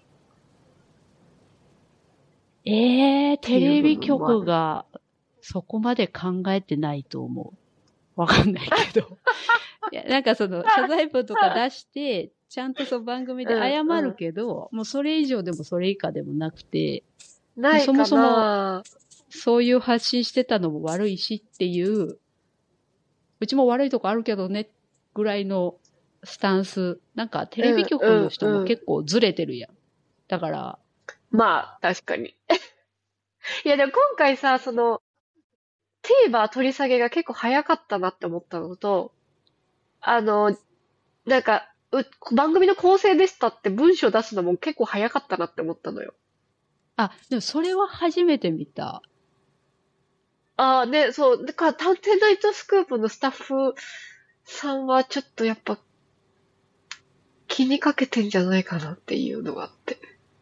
S2: ええー、テ
S1: ていう部
S2: レビ
S1: 分もある。
S2: 局がそこまで考えてないと思う。わかんないけど。いや、なんかその、謝罪文とか出して、ちゃんとその番組で
S1: うん、
S2: 謝る
S1: う
S2: けど、もうそれ以上でもそれ以下でもなくて、
S1: ん。
S2: もうそも
S1: ないか
S2: そも
S1: な
S2: そういう発信してたのも悪いしっていう、うちも悪いとこあるけどね、ぐらいのスタンス。なんかテレビ
S1: うん、うん、
S2: 局の人も
S1: うん。
S2: 結構ずれてるやん。だから、
S1: まあ、確かに。いや、でも今回さ、その、TVer 取り下げが結構早かったなって思ったのと、あの、なんか、う、番組の構成でしたって文章出すのも結構早かったなって思ったのよ。
S2: あ、でもそれは初めて見た。
S1: ああ、ね、そう。だから、探偵ナイトスクープのスタッフさんはちょっとやっぱ気にかけてんじゃないかなっていうのがあって。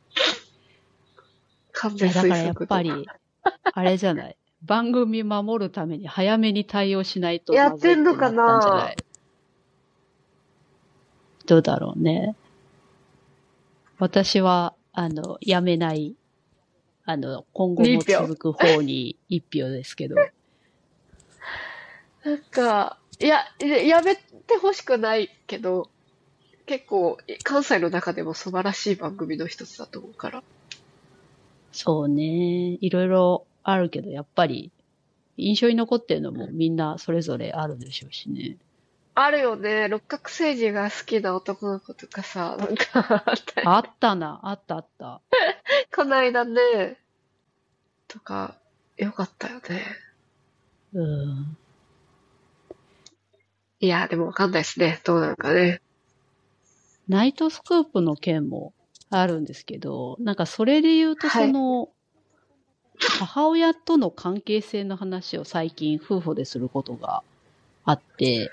S1: 完
S2: いや、だ
S1: 全推
S2: からやっ
S1: 測の。
S2: ぱり、あれじゃない。番組守るために早めに対応しないと
S1: や
S2: ま
S1: ってんのか
S2: ずいってなったんじゃな
S1: な？
S2: い？どうだろうね。私は、あの、やめない、あの、今後
S1: に
S2: も
S1: 票。
S2: 続く方に一票ですけど。
S1: なんか、いや、やめてほしくないけど、結構、関西の中でも素晴らしい番組の一つだと思うから。
S2: そうね。いろいろあるけど、やっぱり、印象に残ってるのもみんなそれぞれあるでしょうしね。
S1: あるよね。六角誠児が好きな男の子とかさ、なんかあったよ
S2: あっ
S1: ね。
S2: たな、あったあった。
S1: こないだね、とか、よかったよね。
S2: うん。
S1: いや、でもわかんないですね。どうなのかね。
S2: ナイトスクープの件もあるんですけど、なんかそれで言うと
S1: はい。
S2: その、母親との関係性の話を最近夫婦ですることがあって、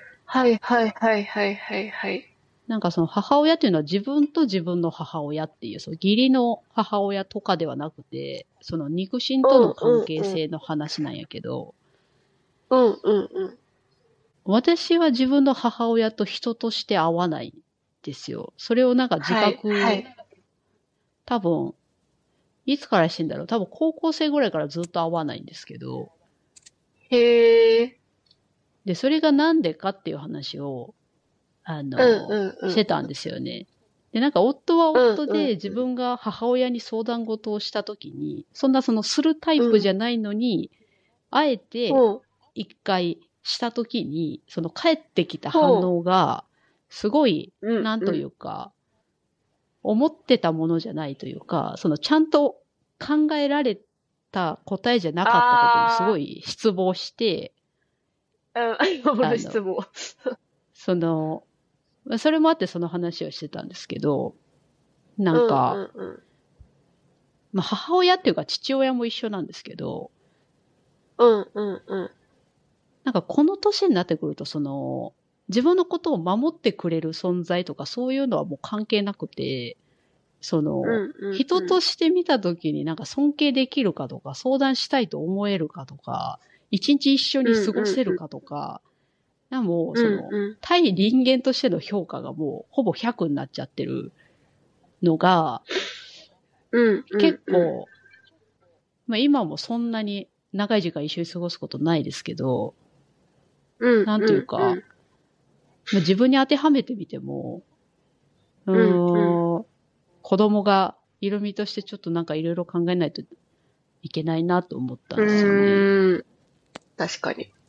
S1: はいはいはいはいはいはい。
S2: なんかその母親っていうのは自分と自分の母親っていう、その義理の母親とかではなくて、その肉親との
S1: うん
S2: 関係
S1: うんうん。
S2: 性の話なんやけど、
S1: うんうんうん。
S2: 私は自分の母親と人として会わないんですよ。それをなんか自
S1: はいは
S2: 覚、
S1: い。
S2: 多分、いつからしてんだろう。多分高校生ぐらいからずっと会わないんですけど、
S1: へえ。
S2: で、それがなんでかっていう話を、あ
S1: うん
S2: の、
S1: うんうんうん。
S2: してたんですよね。で、なんか夫は
S1: うん
S2: 夫で自
S1: うんうん。
S2: 分が母親に相談事をしたときに、そんなそのするタイ
S1: うん。
S2: プじゃないのに、あえて
S1: ほう。
S2: 一回したときに、その返ってきた反
S1: ほう。
S2: 応が、すごい、
S1: うん
S2: なんとい
S1: うん。
S2: うか、思ってたものじゃないというか、そのちゃんと考えられた答えじゃなかったことにすご
S1: あ
S2: い失望して、
S1: ー、うん、今
S2: あの、
S1: の質問。
S2: その、それもあってその話をしてたんですけど、なん
S1: うんう
S2: か、
S1: んうん。
S2: まあ、母親っていうか父親も一緒なんですけど、
S1: うんうんうん。
S2: なんかこの年になってくると、その、自分のことを守ってくれる存在とかそういうのはもう関係なくて、その、
S1: うんうん
S2: 人
S1: うん。
S2: として見たときになんか尊敬できるかとか、相談したいと思えるかとか、一日一緒に
S1: うん
S2: 過ご
S1: うんうん。
S2: せるかとか、なんかもう
S1: う
S2: その、
S1: んうん。
S2: 対人間としての評価がもうほぼひゃくになっちゃってるのが、
S1: うんうんうん。
S2: 結構、まあ今もそんなに長い時間一緒に過ごすことないですけど、
S1: うん
S2: なん
S1: う
S2: というか、
S1: んうん。
S2: まあ、自分に当てはめてみても、う
S1: うんうん。
S2: ーん、子供がいる身としてちょっとなんかいろいろ考えないといけないなと思った
S1: う
S2: んですよね。
S1: ーん。確かに。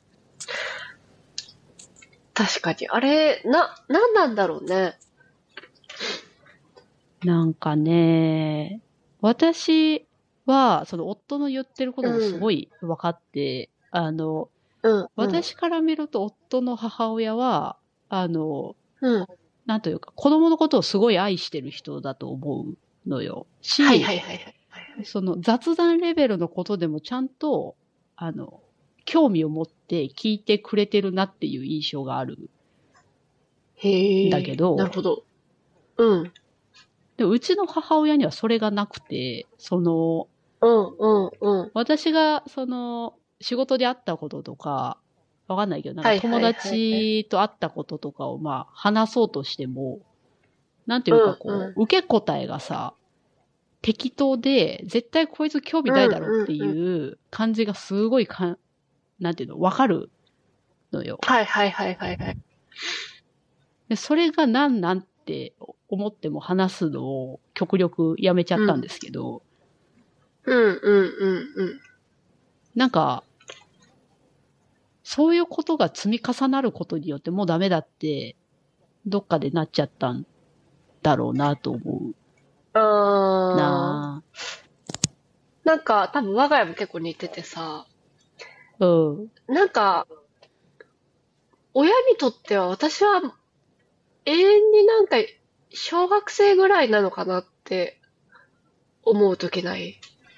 S1: 確かに。あれ、な、なんなんだろうね。
S2: なんかね、私は、その夫の言ってるこ
S1: う
S2: ともすご
S1: ん。
S2: い分かって、あの、
S1: うんうん。
S2: 私から見ると夫の母親は、あの、
S1: うん。
S2: なんというか、子供のことをすごい愛してる人だと思うのよ。
S1: はいは
S2: し、
S1: いはいはい。
S2: その雑談レベルのことでもちゃんと、あの、興味を持って聞いてくれてるなっていう印象があるんだ
S1: へえ、なる
S2: けど、
S1: ほど。うん。
S2: でうちの母親にはそれがなくて、その、
S1: うんうんうん。
S2: 私が、その、仕事で会ったこととか、わかんないけど、なんか友
S1: はいはいはいはい。
S2: 達と会ったこととかをまあ話そうとしても、なんていうか
S1: うんう
S2: こう、
S1: ん。
S2: 受け答えがさ、適当で、絶対こいつ興味
S1: うん
S2: ないだろうって
S1: うんうん。
S2: いう感じがすごいかん、なんていうの、わかるのよ。
S1: はいはいはいはいはい。
S2: で、それがなんなんって思っても話すのを極力やめちゃっ
S1: うん。
S2: たんですけど、
S1: うんうんうんうん。
S2: なんか、そういうことが積み重なることによってもうダメだって、どっかでなっちゃったんだろうなと思う
S1: あー。
S2: な
S1: なんか、多分我が家も結構似ててさ、
S2: ぁ。うん。
S1: なんか、親にとっては私は永遠になんか、小学生ぐらいなのかなって思うときない？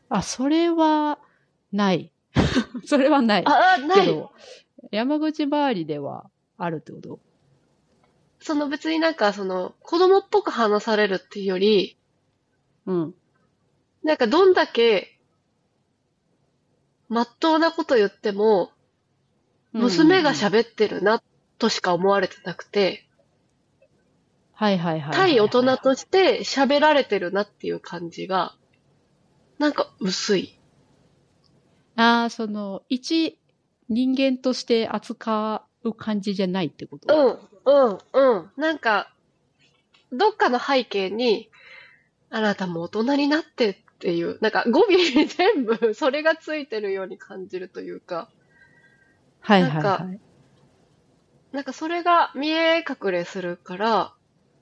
S2: あ、それはない。それはない。
S1: あ、あ、ない。
S2: けど、山口周りではあるってこと？
S1: その別になんかその子供っぽく話されるっていうより、
S2: うん。
S1: なんかどんだけまっとうなこと言っても、
S2: うんうん
S1: 娘が
S2: うん。
S1: 喋ってるなとしか思われてなくて、
S2: はいはいはいはい
S1: 対大
S2: はいはい。
S1: 人として喋られてるなっていう感じが、なんか薄い。
S2: ああ、その、一人間として扱う感じじゃないってこと？
S1: うん、うん、うん。なんか、どっかの背景に、あなたも大人になってっていう、なんか語尾に全部それがついてるように感じるというか、
S2: はい
S1: なんか、
S2: はいはい。
S1: なんかそれが見え隠れするから、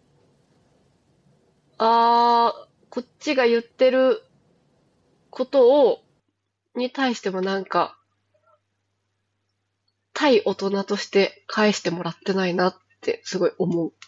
S1: あー、こっちが言ってることを、に対してもなんか、対大人として返してもらってないなってすごい思う。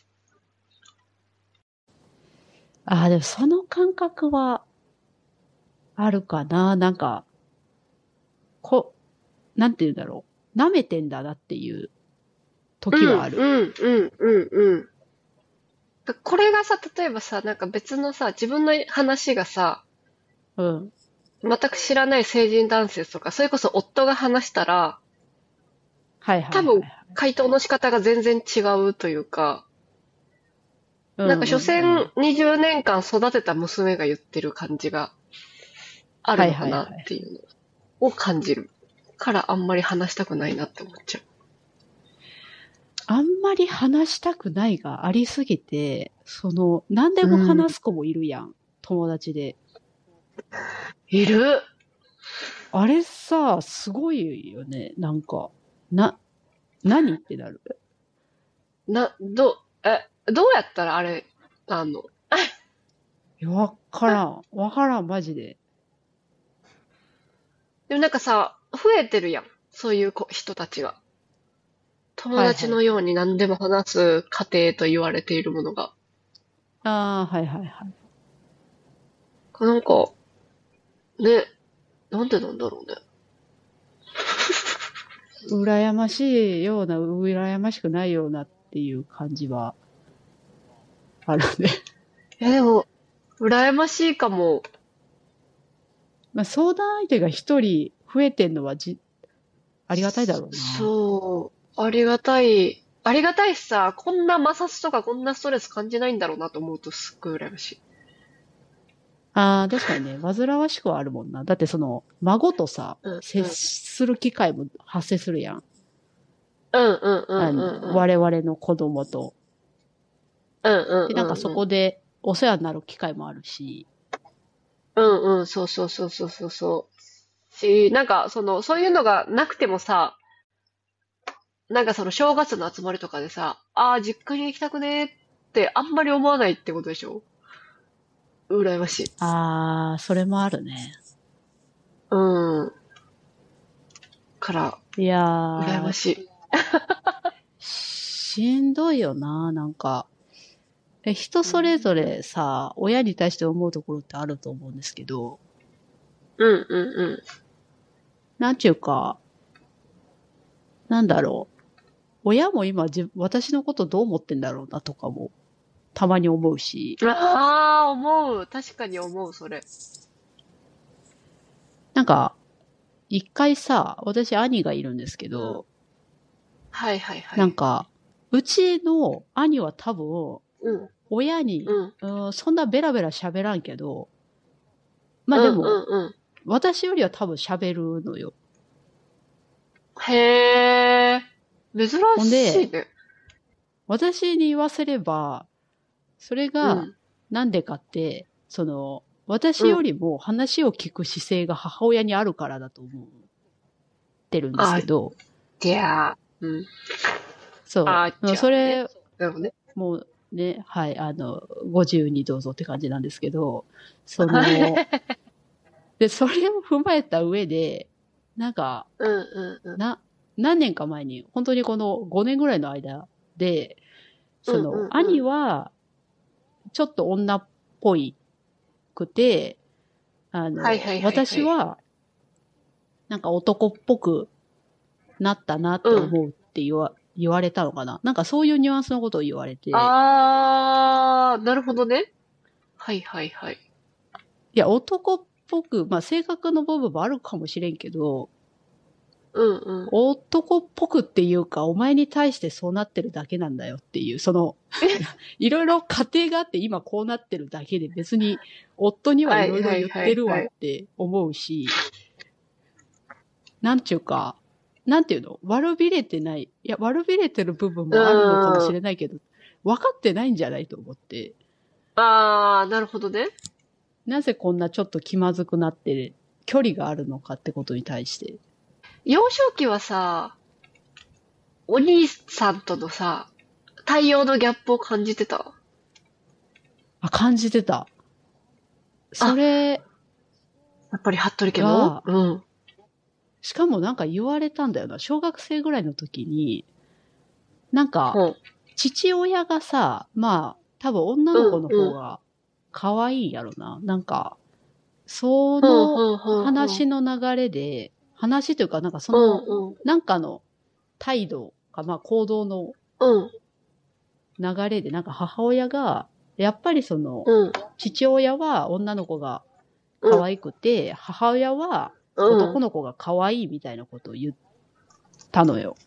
S2: ああ、でもその感覚はあるかな。なんか、こ、なんて言うんだろう。舐めてんだなっていう時
S1: うん、
S2: はある。
S1: うん、うん、うん、うん。これがさ、例えばさ、なんか別のさ、自分の話がさ、
S2: うん。
S1: 全く知らない成人男性とか、それこそ夫が話したら、
S2: はいはい
S1: 多分
S2: はいはい。
S1: 回答の仕方が全然違うというか、なんか所
S2: うんうんうん。
S1: 詮にじゅうねんかん育てた娘が言ってる感じがある
S2: はい
S1: のかな
S2: はいはい。
S1: っていうのを感じる。からあんまり話したくないなって思っちゃ
S2: あんまり話したくないがありすぎて、その、何で
S1: う。
S2: も
S1: うん。
S2: 話す子もいるやん。友達で。
S1: いる。
S2: あれさ、すごいよね。なんか、な、何ってなる。
S1: な、ど、え、どうやったらあれ、あの、
S2: いやわからん。わからん、マジで。
S1: でもなんかさ、増えてるやん。そういう子人たちが。友
S2: はいはいはい。
S1: 達のように何でも話す家庭と言われているものが。
S2: ああ、はいはいはい。
S1: なんか、ね、なんでなんだろうね。
S2: 羨ましいような、羨ましくないようなっていう感じはあるね。
S1: え、でも、羨ましいかも。
S2: まあ、相談相手が一人増えてんのはじ、ありがたいだろうな。
S1: そう。ありがたい。ありがたいしさ、こんな摩擦とかこんなストレス感じないんだろうなと思うとすっごい羨ましい。
S2: ああ、確かにね、煩わしくはあるもんな。だってその、孫とさ、
S1: うん
S2: 接
S1: うん。
S2: する機会も発生するやん。
S1: うんうんうん
S2: あの、
S1: うんうん。
S2: 我々の子供と。
S1: うんうん
S2: で、なんかそ
S1: うんうん。
S2: こでお世話になる機会もあるし。
S1: うんうん、そうそうそうそうそうそう。し、なんか、その、そういうのがなくてもさ、なんかその正月の集まりとかでさ、ああ、実家に行きたくねーってあんまり思わないってことでしょ？羨ましい。
S2: ああ、それもあるね。
S1: うん。から、
S2: いや
S1: 羨ま
S2: ー、
S1: しい。
S2: しんどいよな、なんか。え人それぞれさ、親に対して思うところってあると思うんですけど、
S1: うんうんうん。
S2: なんちゅうか、なんだろう。親も今自私のことどう思ってんだろうなとかもたまに思うし、
S1: ああ、思う。確かに思う、それ。
S2: なんか、一回さ、私兄がいるんですけ
S1: うん。
S2: ど、
S1: はいはいはい。
S2: なんか、うちの兄は多分、
S1: うん。
S2: 親に、
S1: うん。
S2: うん、そんなベラベラ喋らんけど、ま
S1: うん
S2: あでも、
S1: うんうん。
S2: 私よりは多分喋るのよ。
S1: へえ。珍
S2: ほんで、
S1: しいね。
S2: 私に言わせれば、それが、
S1: うん。
S2: なんでかって、その、私
S1: うん。
S2: よりも話を聞く姿勢が母親にあるからだと思ってるんです
S1: あ、
S2: けど、
S1: じゃあ、うん。
S2: そ
S1: あ、
S2: う。
S1: じゃあね。
S2: それ、
S1: なるほどね。
S2: もうね、はい、あの、ご自由にどうぞって感じなんですけど、そ
S1: は
S2: の、
S1: い。
S2: で、それを踏まえた上で、なんか、
S1: うんうんうん。
S2: な、何年か前に、本当にこのごねんぐらいの間で、
S1: うん
S2: その、兄
S1: うんうん。
S2: は、ちょっと女っぽいくて、 あの、
S1: はいはいはいはい。
S2: 私は、なんか男っぽくなったなって思うって言わ、言われたのかな。なんかそういうニュアンスのことを言われて、い
S1: あー、なるほどね。はいはいはい。
S2: や、男っぽく、まあ性格の部分もあるかもしれんけど、
S1: うんうん。
S2: 男っぽくっていうか、お前に対してそうなってるだけなんだよっていう、その、いろいろ家庭があって今こうなってるだけで別に夫にはいろいろ言ってるわって思うし、なんちゅうか、なんていうの悪びれてない。いや、悪びれてる部分もあるのかもしれないけど、分かってないんじゃないと思って。
S1: あー、なるほどね。
S2: なぜこんなちょっと気まずくなって距離があるのかってことに対して。
S1: 幼少期はさ、お兄さんとのさ、対応のギャップを感じてた？
S2: あ、感じてた。それ
S1: やっぱり服部家も
S2: が、
S1: うん。
S2: しかもなんか言われたんだよな。小学生ぐらいの時に、なんか、
S1: ほう。
S2: 父親がさ、まあ、多分女の子の方が可愛いやろな。なんか、そ
S1: ほう
S2: の
S1: ほうほうほう。
S2: 話の流れで、話というかなんかそ
S1: うん
S2: の、
S1: うん。
S2: なんかの態度か、まあ行動の
S1: うん。
S2: 流れで、なんか母親が、やっぱりその、
S1: うん。
S2: 父親は女の子が
S1: うん。
S2: 可愛くて、母親は
S1: うん。
S2: 男の子が可愛いみたいなことを言ったのよ。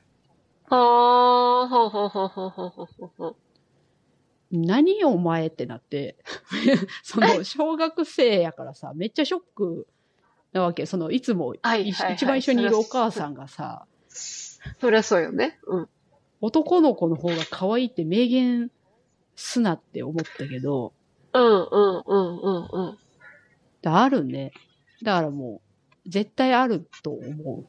S1: はあ、ほうほうほうほうほうほうほうほう。
S2: 何よお前ってなって、その小学生やからさ、めっちゃショックなわけ。そのいつも
S1: はい
S2: い
S1: はいはい。
S2: 一番一緒にいるお母
S1: そりゃ、
S2: さんがさ、
S1: そりゃそうよね。うん。
S2: 男の子の方が可愛いって明言すなって思ったけど、
S1: うんうんうんうんうん。
S2: あるね。だからもう、絶対あると思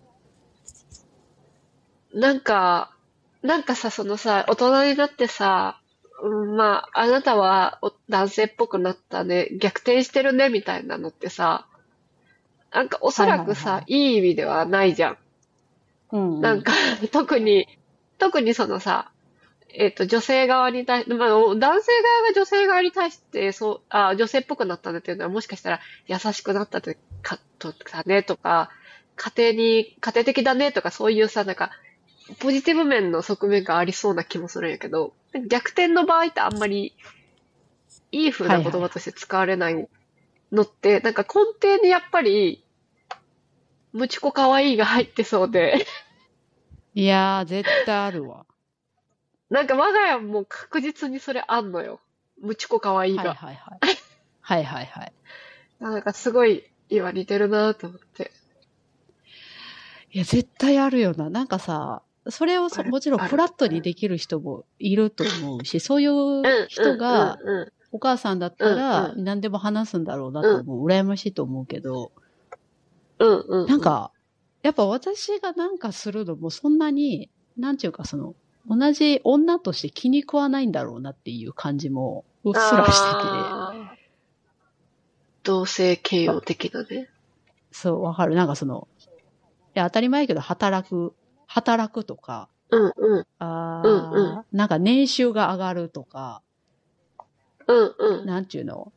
S1: なんか、なんかさ、そのさ、大人になってさ、うん、まあ、あなたはお男性っぽくなったね、逆転してるね、みたいなのってさ、なんかお
S2: う。
S1: そ
S2: はい
S1: らくさ、
S2: はいはい。
S1: いい意味ではないじゃん。
S2: うんうん。
S1: なんか、特に、特にそのさ、えっと、女性側に対して、まあ、男性側が女性側に対して、そう、あ、女性っぽくなったねっていうのは、もしかしたら優しくなったとか、とかね、とか、家庭に、家庭的だね、とか、そういうさ、なんか、ポジティブ面の側面がありそうな気もするんやけど、逆転の場合ってあんまりいい風な言
S2: はいはいはい。
S1: 葉として使われないのって、なんか根底にやっぱり、ムチコ可愛いが入ってそうで、
S2: いやー、絶対あるわ。
S1: なんか我が家も確実にそれあんのよ。ムチコ可愛い
S2: はい
S1: が。
S2: はいはい。はいはいはい。
S1: なんかすごい今似てるなと思って。
S2: いや、絶対あるよな。なんかさ、それをそ
S1: ある、
S2: もちろん
S1: ある。
S2: フラットにできる人もいると思うし、そういう
S1: うんうんう
S2: 人が、
S1: んうん
S2: お母さんだった
S1: うんう
S2: ら
S1: ん
S2: 何でも話すんだろうな
S1: うん
S2: と思う。羨ましいと思うけど、
S1: うんうんうん。
S2: なんか、やっぱ私がなんかするのもそんなに、なんていうかその、同じ女として気に食わないんだろうなっていう感じもうっすらしてて、
S1: ああ、同性形
S2: わ
S1: 容的なね。
S2: そう、わかる。なんかその、いや、当たり前やけど働く、働くとか、
S1: うんうんうんうん
S2: あーなんか年収が上がるとか、
S1: うんうん
S2: なんちゅうの、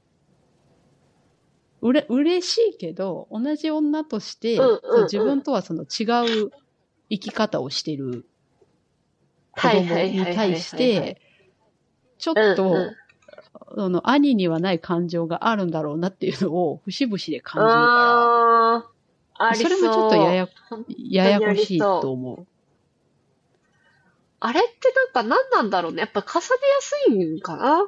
S2: うれ、嬉しいけど、同じ女とし
S1: う
S2: て、そう、自
S1: んうんうん。
S2: 分とはその違う生き方をしてる子
S1: はいは
S2: 供
S1: いはいはい
S2: に対し
S1: はいはい。
S2: て、ちょっ
S1: うん
S2: と、
S1: う
S2: あの、兄にはない感情があるんだろうなっていうのを、節々で
S1: ん。
S2: 感じるか
S1: ああ、あ
S2: ら、
S1: り
S2: それもちょっとや
S1: そう。
S2: や、
S1: 本
S2: や
S1: 当にあり
S2: やこしいと
S1: そう。
S2: 思う。
S1: あれってなんか何なんだろうね。やっぱ重ねやすいんかな？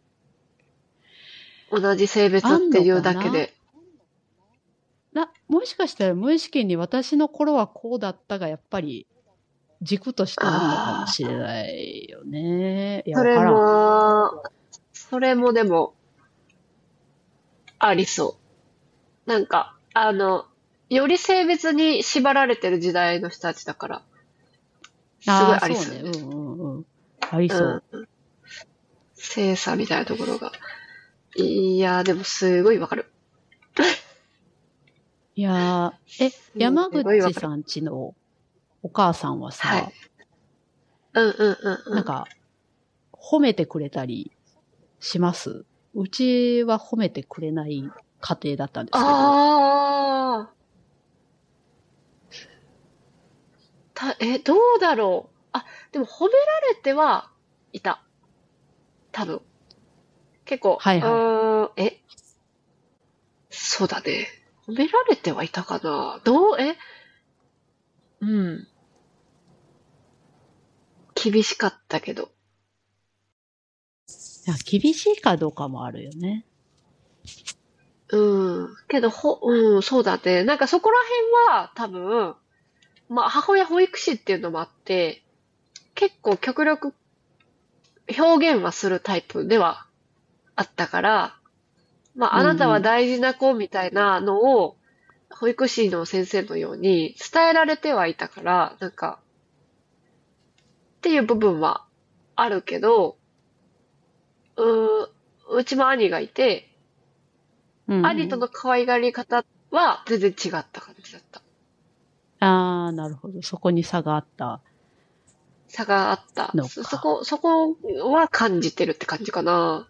S1: 同じ性別っ
S2: あんの
S1: ていう
S2: かな
S1: だけで。
S2: な、もしかしたら無意識に私の頃はこうだったが、やっぱり軸としてあんのかも
S1: ああ、
S2: しれないよね。いや、
S1: それ
S2: わからん。
S1: も、それもでもありそう。なんか、あの、より性別に縛られてる時代の人たちだから、すごい
S2: ああ、そうね。
S1: ありそうね。
S2: うんうんうん。あり
S1: うん。
S2: そ
S1: 性差みたいなところが。いやー、でもすごいわかる。
S2: う。いやー、え、
S1: す
S2: 山
S1: ごいわかる。
S2: 口さんちのお母さんは
S1: はい。
S2: さ、
S1: うんうんうんうん。
S2: なんか、褒めてくれたりします？うちは褒めてくれない家庭だったんですけど。
S1: ああ。た、え、どうだろう。あ、でも褒められてはいた。多分。結構、う
S2: はいはいはい。
S1: ーん、え、そうだね。褒められてはいたかな。どう、え、うん。厳しかったけど。
S2: いや、厳しいかどうかもあるよね。
S1: うん。けど、ほ、うん、そうだね。なんかそこら辺は多分、まあ母親保育士っていうのもあって、結構極力表現はするタイプではあったから、まあ
S2: うん
S1: あなたは
S2: うん。
S1: 大事な子みたいなのを保育士の先生のように伝えられてはいたから、なんか、っていう部分はあるけど、うー、うちも兄がいて、
S2: うんう
S1: 兄と
S2: ん。
S1: の可愛がり方は全然違った感じだった。
S2: ああ、なるほど。そこに差があった
S1: 差があった。そ、そ
S2: のか。
S1: こ、そこは感じてるって感じかな。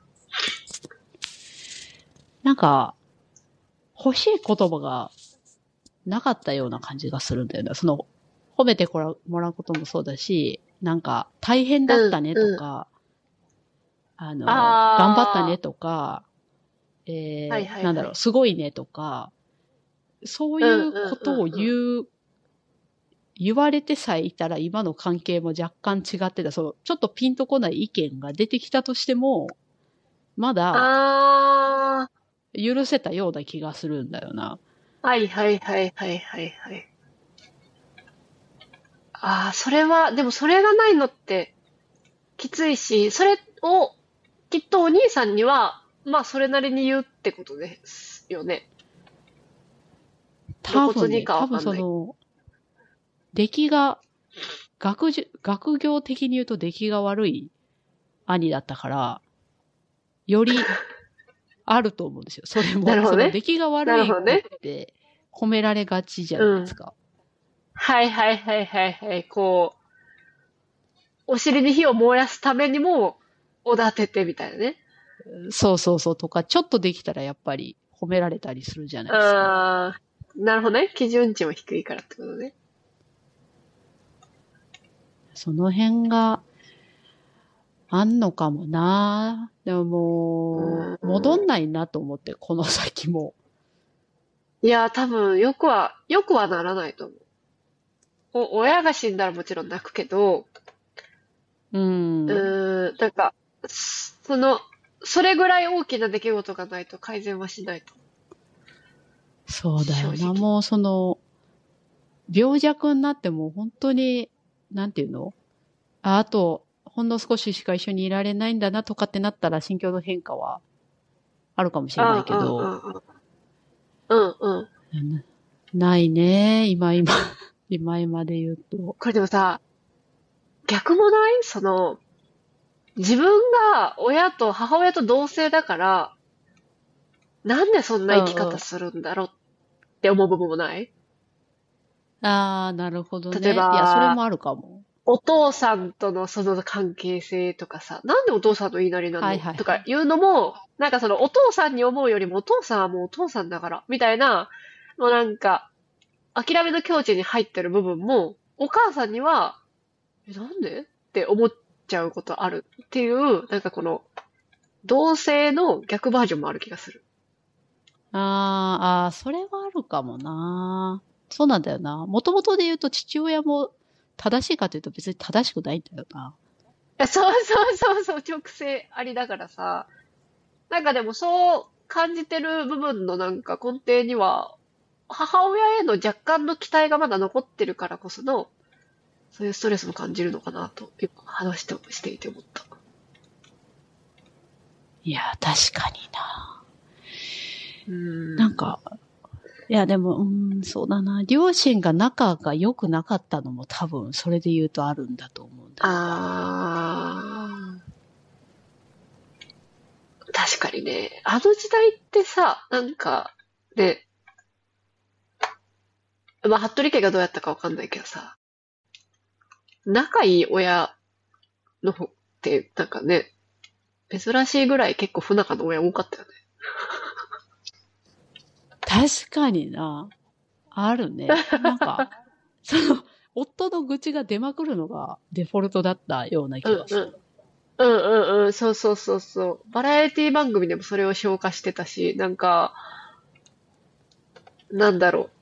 S2: なんか、欲しい言葉がなかったような感じがするんだよね。その、褒めてこらもらうこともそうだし、なんか、大変だっ
S1: うん、
S2: たねと
S1: うん。
S2: か、あの、頑張ったね
S1: あ
S2: とか、
S1: あ、はい
S2: えー、なんだろう、
S1: はいはい。
S2: すごいねとか、そう
S1: うん、
S2: いう
S1: うん、
S2: ことを
S1: うん、うん。
S2: 言う、言われてさえいたら今の関係も若干違ってた。その、ちょっとピンとこない意見が出てきたとしても、まだ
S1: あ
S2: 許せたような気がするんだよな。
S1: あ、はいはいはいはいはいはい。ああ、それは、でもそれがないのってきついし、それをきっとお兄さんには、まあそれなりに言うってことですよね。露骨に
S2: 多分ね、多分
S1: かわかんない。
S2: その、出来が、学じゅ、学業的に言うと出来が悪い兄だったから、よりあると思うんですよ。それも。その
S1: なるほどね。
S2: 出来が
S1: な
S2: 悪い子っ
S1: るほどね。
S2: て褒められがちじゃ
S1: うん。
S2: ないですか。
S1: はいはいはいはいはい。こう、お尻に火を燃やすためにも、おだててみたいなね。
S2: そうそうそうとか、ちょっとできたらやっぱり褒められたりするじゃないですか。
S1: ああ、なるほどね。基準値も低いからってことね。
S2: その辺があんのかもな。でも
S1: う
S2: もう、戻ん
S1: ん。
S2: ないなと思って、この先も。
S1: いや、多分、よくは、よくはならないと思う。お、親が死んだらもちろん泣くけど、
S2: うん。
S1: うーん、なんか、その、それぐらい大きな出来事がないと改善はしないと。
S2: そうだよな。
S1: 正直。
S2: もうその、病弱になっても本当に、なんていうのあ、あと、ほんの少ししか一緒にいられないんだなとかってなったら心境の変化はあるかもしれない
S1: うんうんう
S2: けど、
S1: んうん。うんうん。
S2: なないね。今今、今今で言うと。
S1: これでもさ、逆もないその、自分が親と母親と同性だから、なんでそんな生き
S2: うんうん。
S1: 方するんだろうって思う部分もない？
S2: ああ、なるほど
S1: 例え
S2: ね。いや、それ
S1: ば、
S2: もあるかも。
S1: お父さんとのその関係性とかさ、なんでお父さんの言いなりな
S2: はい
S1: の
S2: はいはい。
S1: とか言うのも、なんかそのお父さんに思うよりもお父さんはもうお父さんだから、みたいな、もうなんか、諦めの境地に入ってる部分も、お母さんには、え、なんでって思っちゃうことあるっていう、なんかこの、同性の逆バージョンもある気がする。
S2: あーあー、それはあるかもな。そうなんだよな。もともとで言うと父親も正しいかというと別に正しくないんだよな。
S1: いや、そうそうそうそう、直性ありだからさ、なんかでもそう感じてる部分のなんか根底には、母親への若干の期待がまだ残ってるからこその、そういうストレスも感じるのかなと、今話してしていて思った。
S2: いや、確かにな。
S1: うーん。
S2: なんか、いや、でも、うん、そうだな。両親が仲が良くなかったのも多分、それで言うとあるんだと思うんだよな。
S1: あー、確かにね。あの時代ってさ、なんか、ね、まあ、服部家がどうやったかわかんないけどさ、仲いい親の方って、なんかね、珍しいぐらい結構不仲の親多かったよね。
S2: 確かにな。あるね。なんか、その、夫の愚痴が出まくるのがデフォルトだったような
S1: うん
S2: 気がする。
S1: うん。うんうんうん。そうそうそうそう。バラエティ番組でもそれを消化してたし、なんか、なんだろう。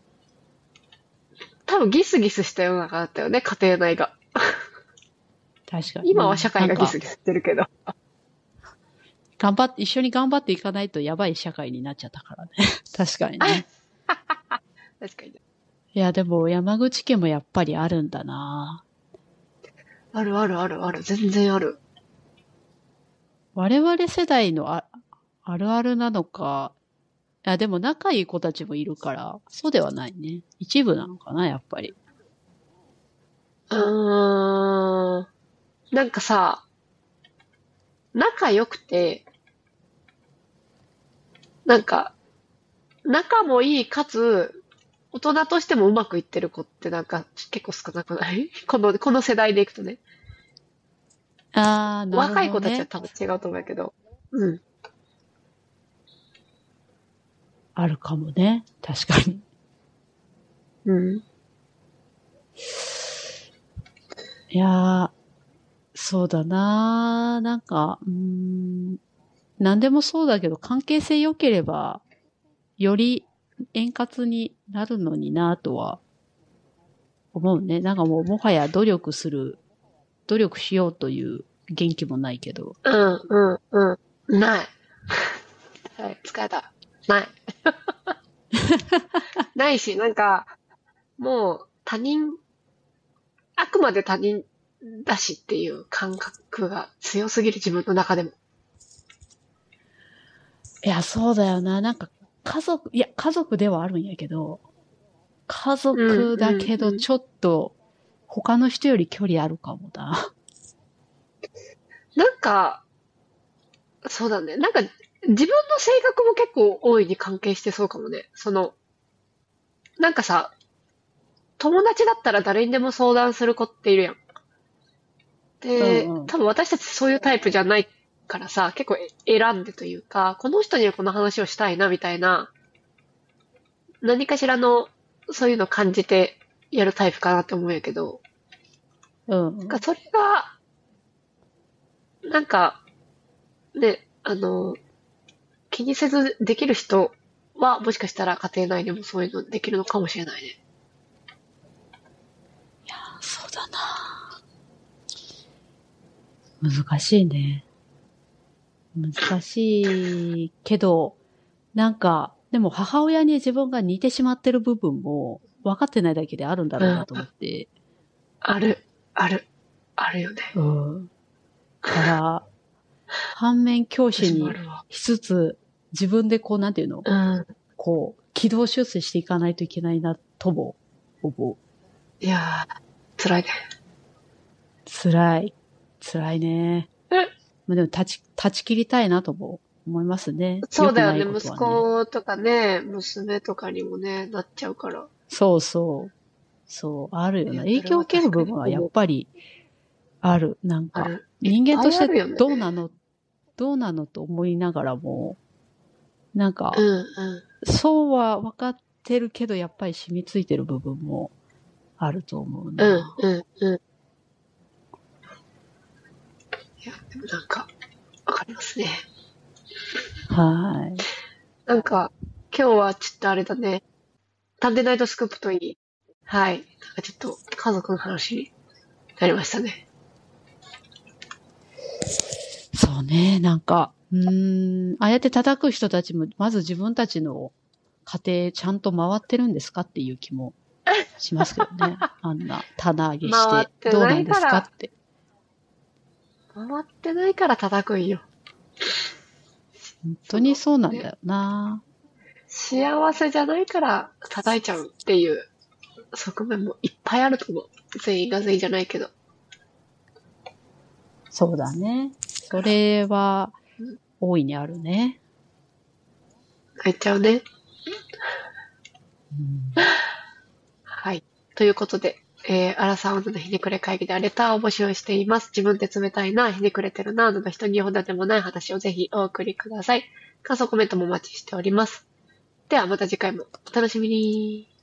S1: 多分ギスギスした世の中だったよね、家庭内が。
S2: 確かに
S1: 今は
S2: な。なんか、
S1: 社会がギスギスしてるけど。
S2: 頑張って、一緒に頑張っていかないとやばい社会になっちゃったからね。確かにね。
S1: 確かに。
S2: いや、でも山口県もやっぱりあるんだな。
S1: あるあるあるある。全然ある。
S2: 我々世代のああるあるなのか、いや、でも仲いい子たちもいるから、そうではないね。一部なのかな、やっぱり。
S1: うーん。なんかさ、仲良くて、なんか、仲もいいかつ、大人としてもうまくいってる子ってなんか結構少なくないこの、この世代でいくとね。
S2: あー、なる
S1: 若い子たちは
S2: ほどね。
S1: 多分違うと思うけど。うん。
S2: あるかもね。確かに。
S1: うん。
S2: いやー、そうだなー。なんか、うーん、なんでもそうだけど、関係性良ければ、より円滑になるのになとは思うね。なんかもう、もはや努力する、努力しようという元気もないけど。
S1: うん、うん、うん。ない。はい、疲れた。ない。ないし、なんか、もう他人、あくまで他人だしっていう感覚が強すぎる自分の中でも。
S2: いや、そうだよな。なんか、家族、いや、家族ではあるんやけど、家
S1: うん、
S2: 族だ
S1: うん、
S2: けど、
S1: うん。
S2: ちょっと、他の人より距離あるかもな。
S1: なんか、そうだね。なんか、自分の性格も結構大いに関係してそうかもね。その、なんかさ、友達だったら誰にでも相談する子っているやん。で、
S2: うんうん。
S1: 多分私たちそういうタイプじゃないからさ、結構え選んでというか、この人にはこの話をしたいなみたいな、何かしらのそういうの感じてやるタイプかなって思うんやけど、
S2: うんうん。
S1: なんかそれが、なんか、ね、あの、気にせずできる人は、もしかしたら家庭内でもそういうのできるのかもしれないね。
S2: そうだな。難しいね。難しいけど、なんか、でも母親に自分が似てしまってる部分も分かってないだけであるんだ
S1: うん。
S2: ろうなと思って。
S1: ある、ある、あるよね。
S2: うん。から、反面教師に
S1: 私もあるわ。
S2: しつつ、自分でこう、なんていうの、
S1: うん。
S2: こう、軌道修正していかないといけないな、とも思う。
S1: いやー、辛いね。
S2: 辛い。辛いね。まあ、でも、立ち、断ち切りたいなとも思いますね。良くない
S1: そうだよね。息
S2: ことはね。
S1: 子とかね、娘とかにもね、なっちゃうから。
S2: そうそう。そう、あるよな。
S1: いや、
S2: 影
S1: それは
S2: 響を受ける部
S1: 確かに
S2: 分はやっ
S1: 思う。
S2: ぱりある。なんか、
S1: ある。いっ
S2: 人間
S1: ぱ
S2: として
S1: いあるよね。
S2: どうなの、どうなのと思いながらも、なんか、
S1: うんう
S2: そうは分かってるけど、やっぱり染みついてる部分もあると思う
S1: ん。うん
S2: な。
S1: うんうん。いや、でもなんか、わかりますね。
S2: はい。
S1: なんか、今日はちょっとあれだね。探偵ナイトスクープといい。はい。なんかちょっと家族の話になりましたね。
S2: そうね、なんか、うーん、ああやって叩く人たちも、まず自分たちの家庭ちゃんと回ってるんですかっていう気もしますけどね。あんな棚上げし
S1: 回っ
S2: て、
S1: てない
S2: どうなんですかっ
S1: から、
S2: て。
S1: 回ってないから叩くんよ。
S2: 本当
S1: その、
S2: にそうなんだ
S1: ね、
S2: よな。
S1: 幸せじゃないから叩いちゃうっていう側面もいっぱいあると思う。全員が全員じゃないけど。
S2: そうだね。それは大いにあるね。
S1: 泣いちゃうね。
S2: うん
S1: はい。ということで、えー、アラサー女のひねくれ会議ではレターを募集しています。自分って冷たいな、ひねくれてるな、など人に言うほどでもない話をぜひお送りください。感想コメントもお待ちしております。 ではまた次回もお楽しみに。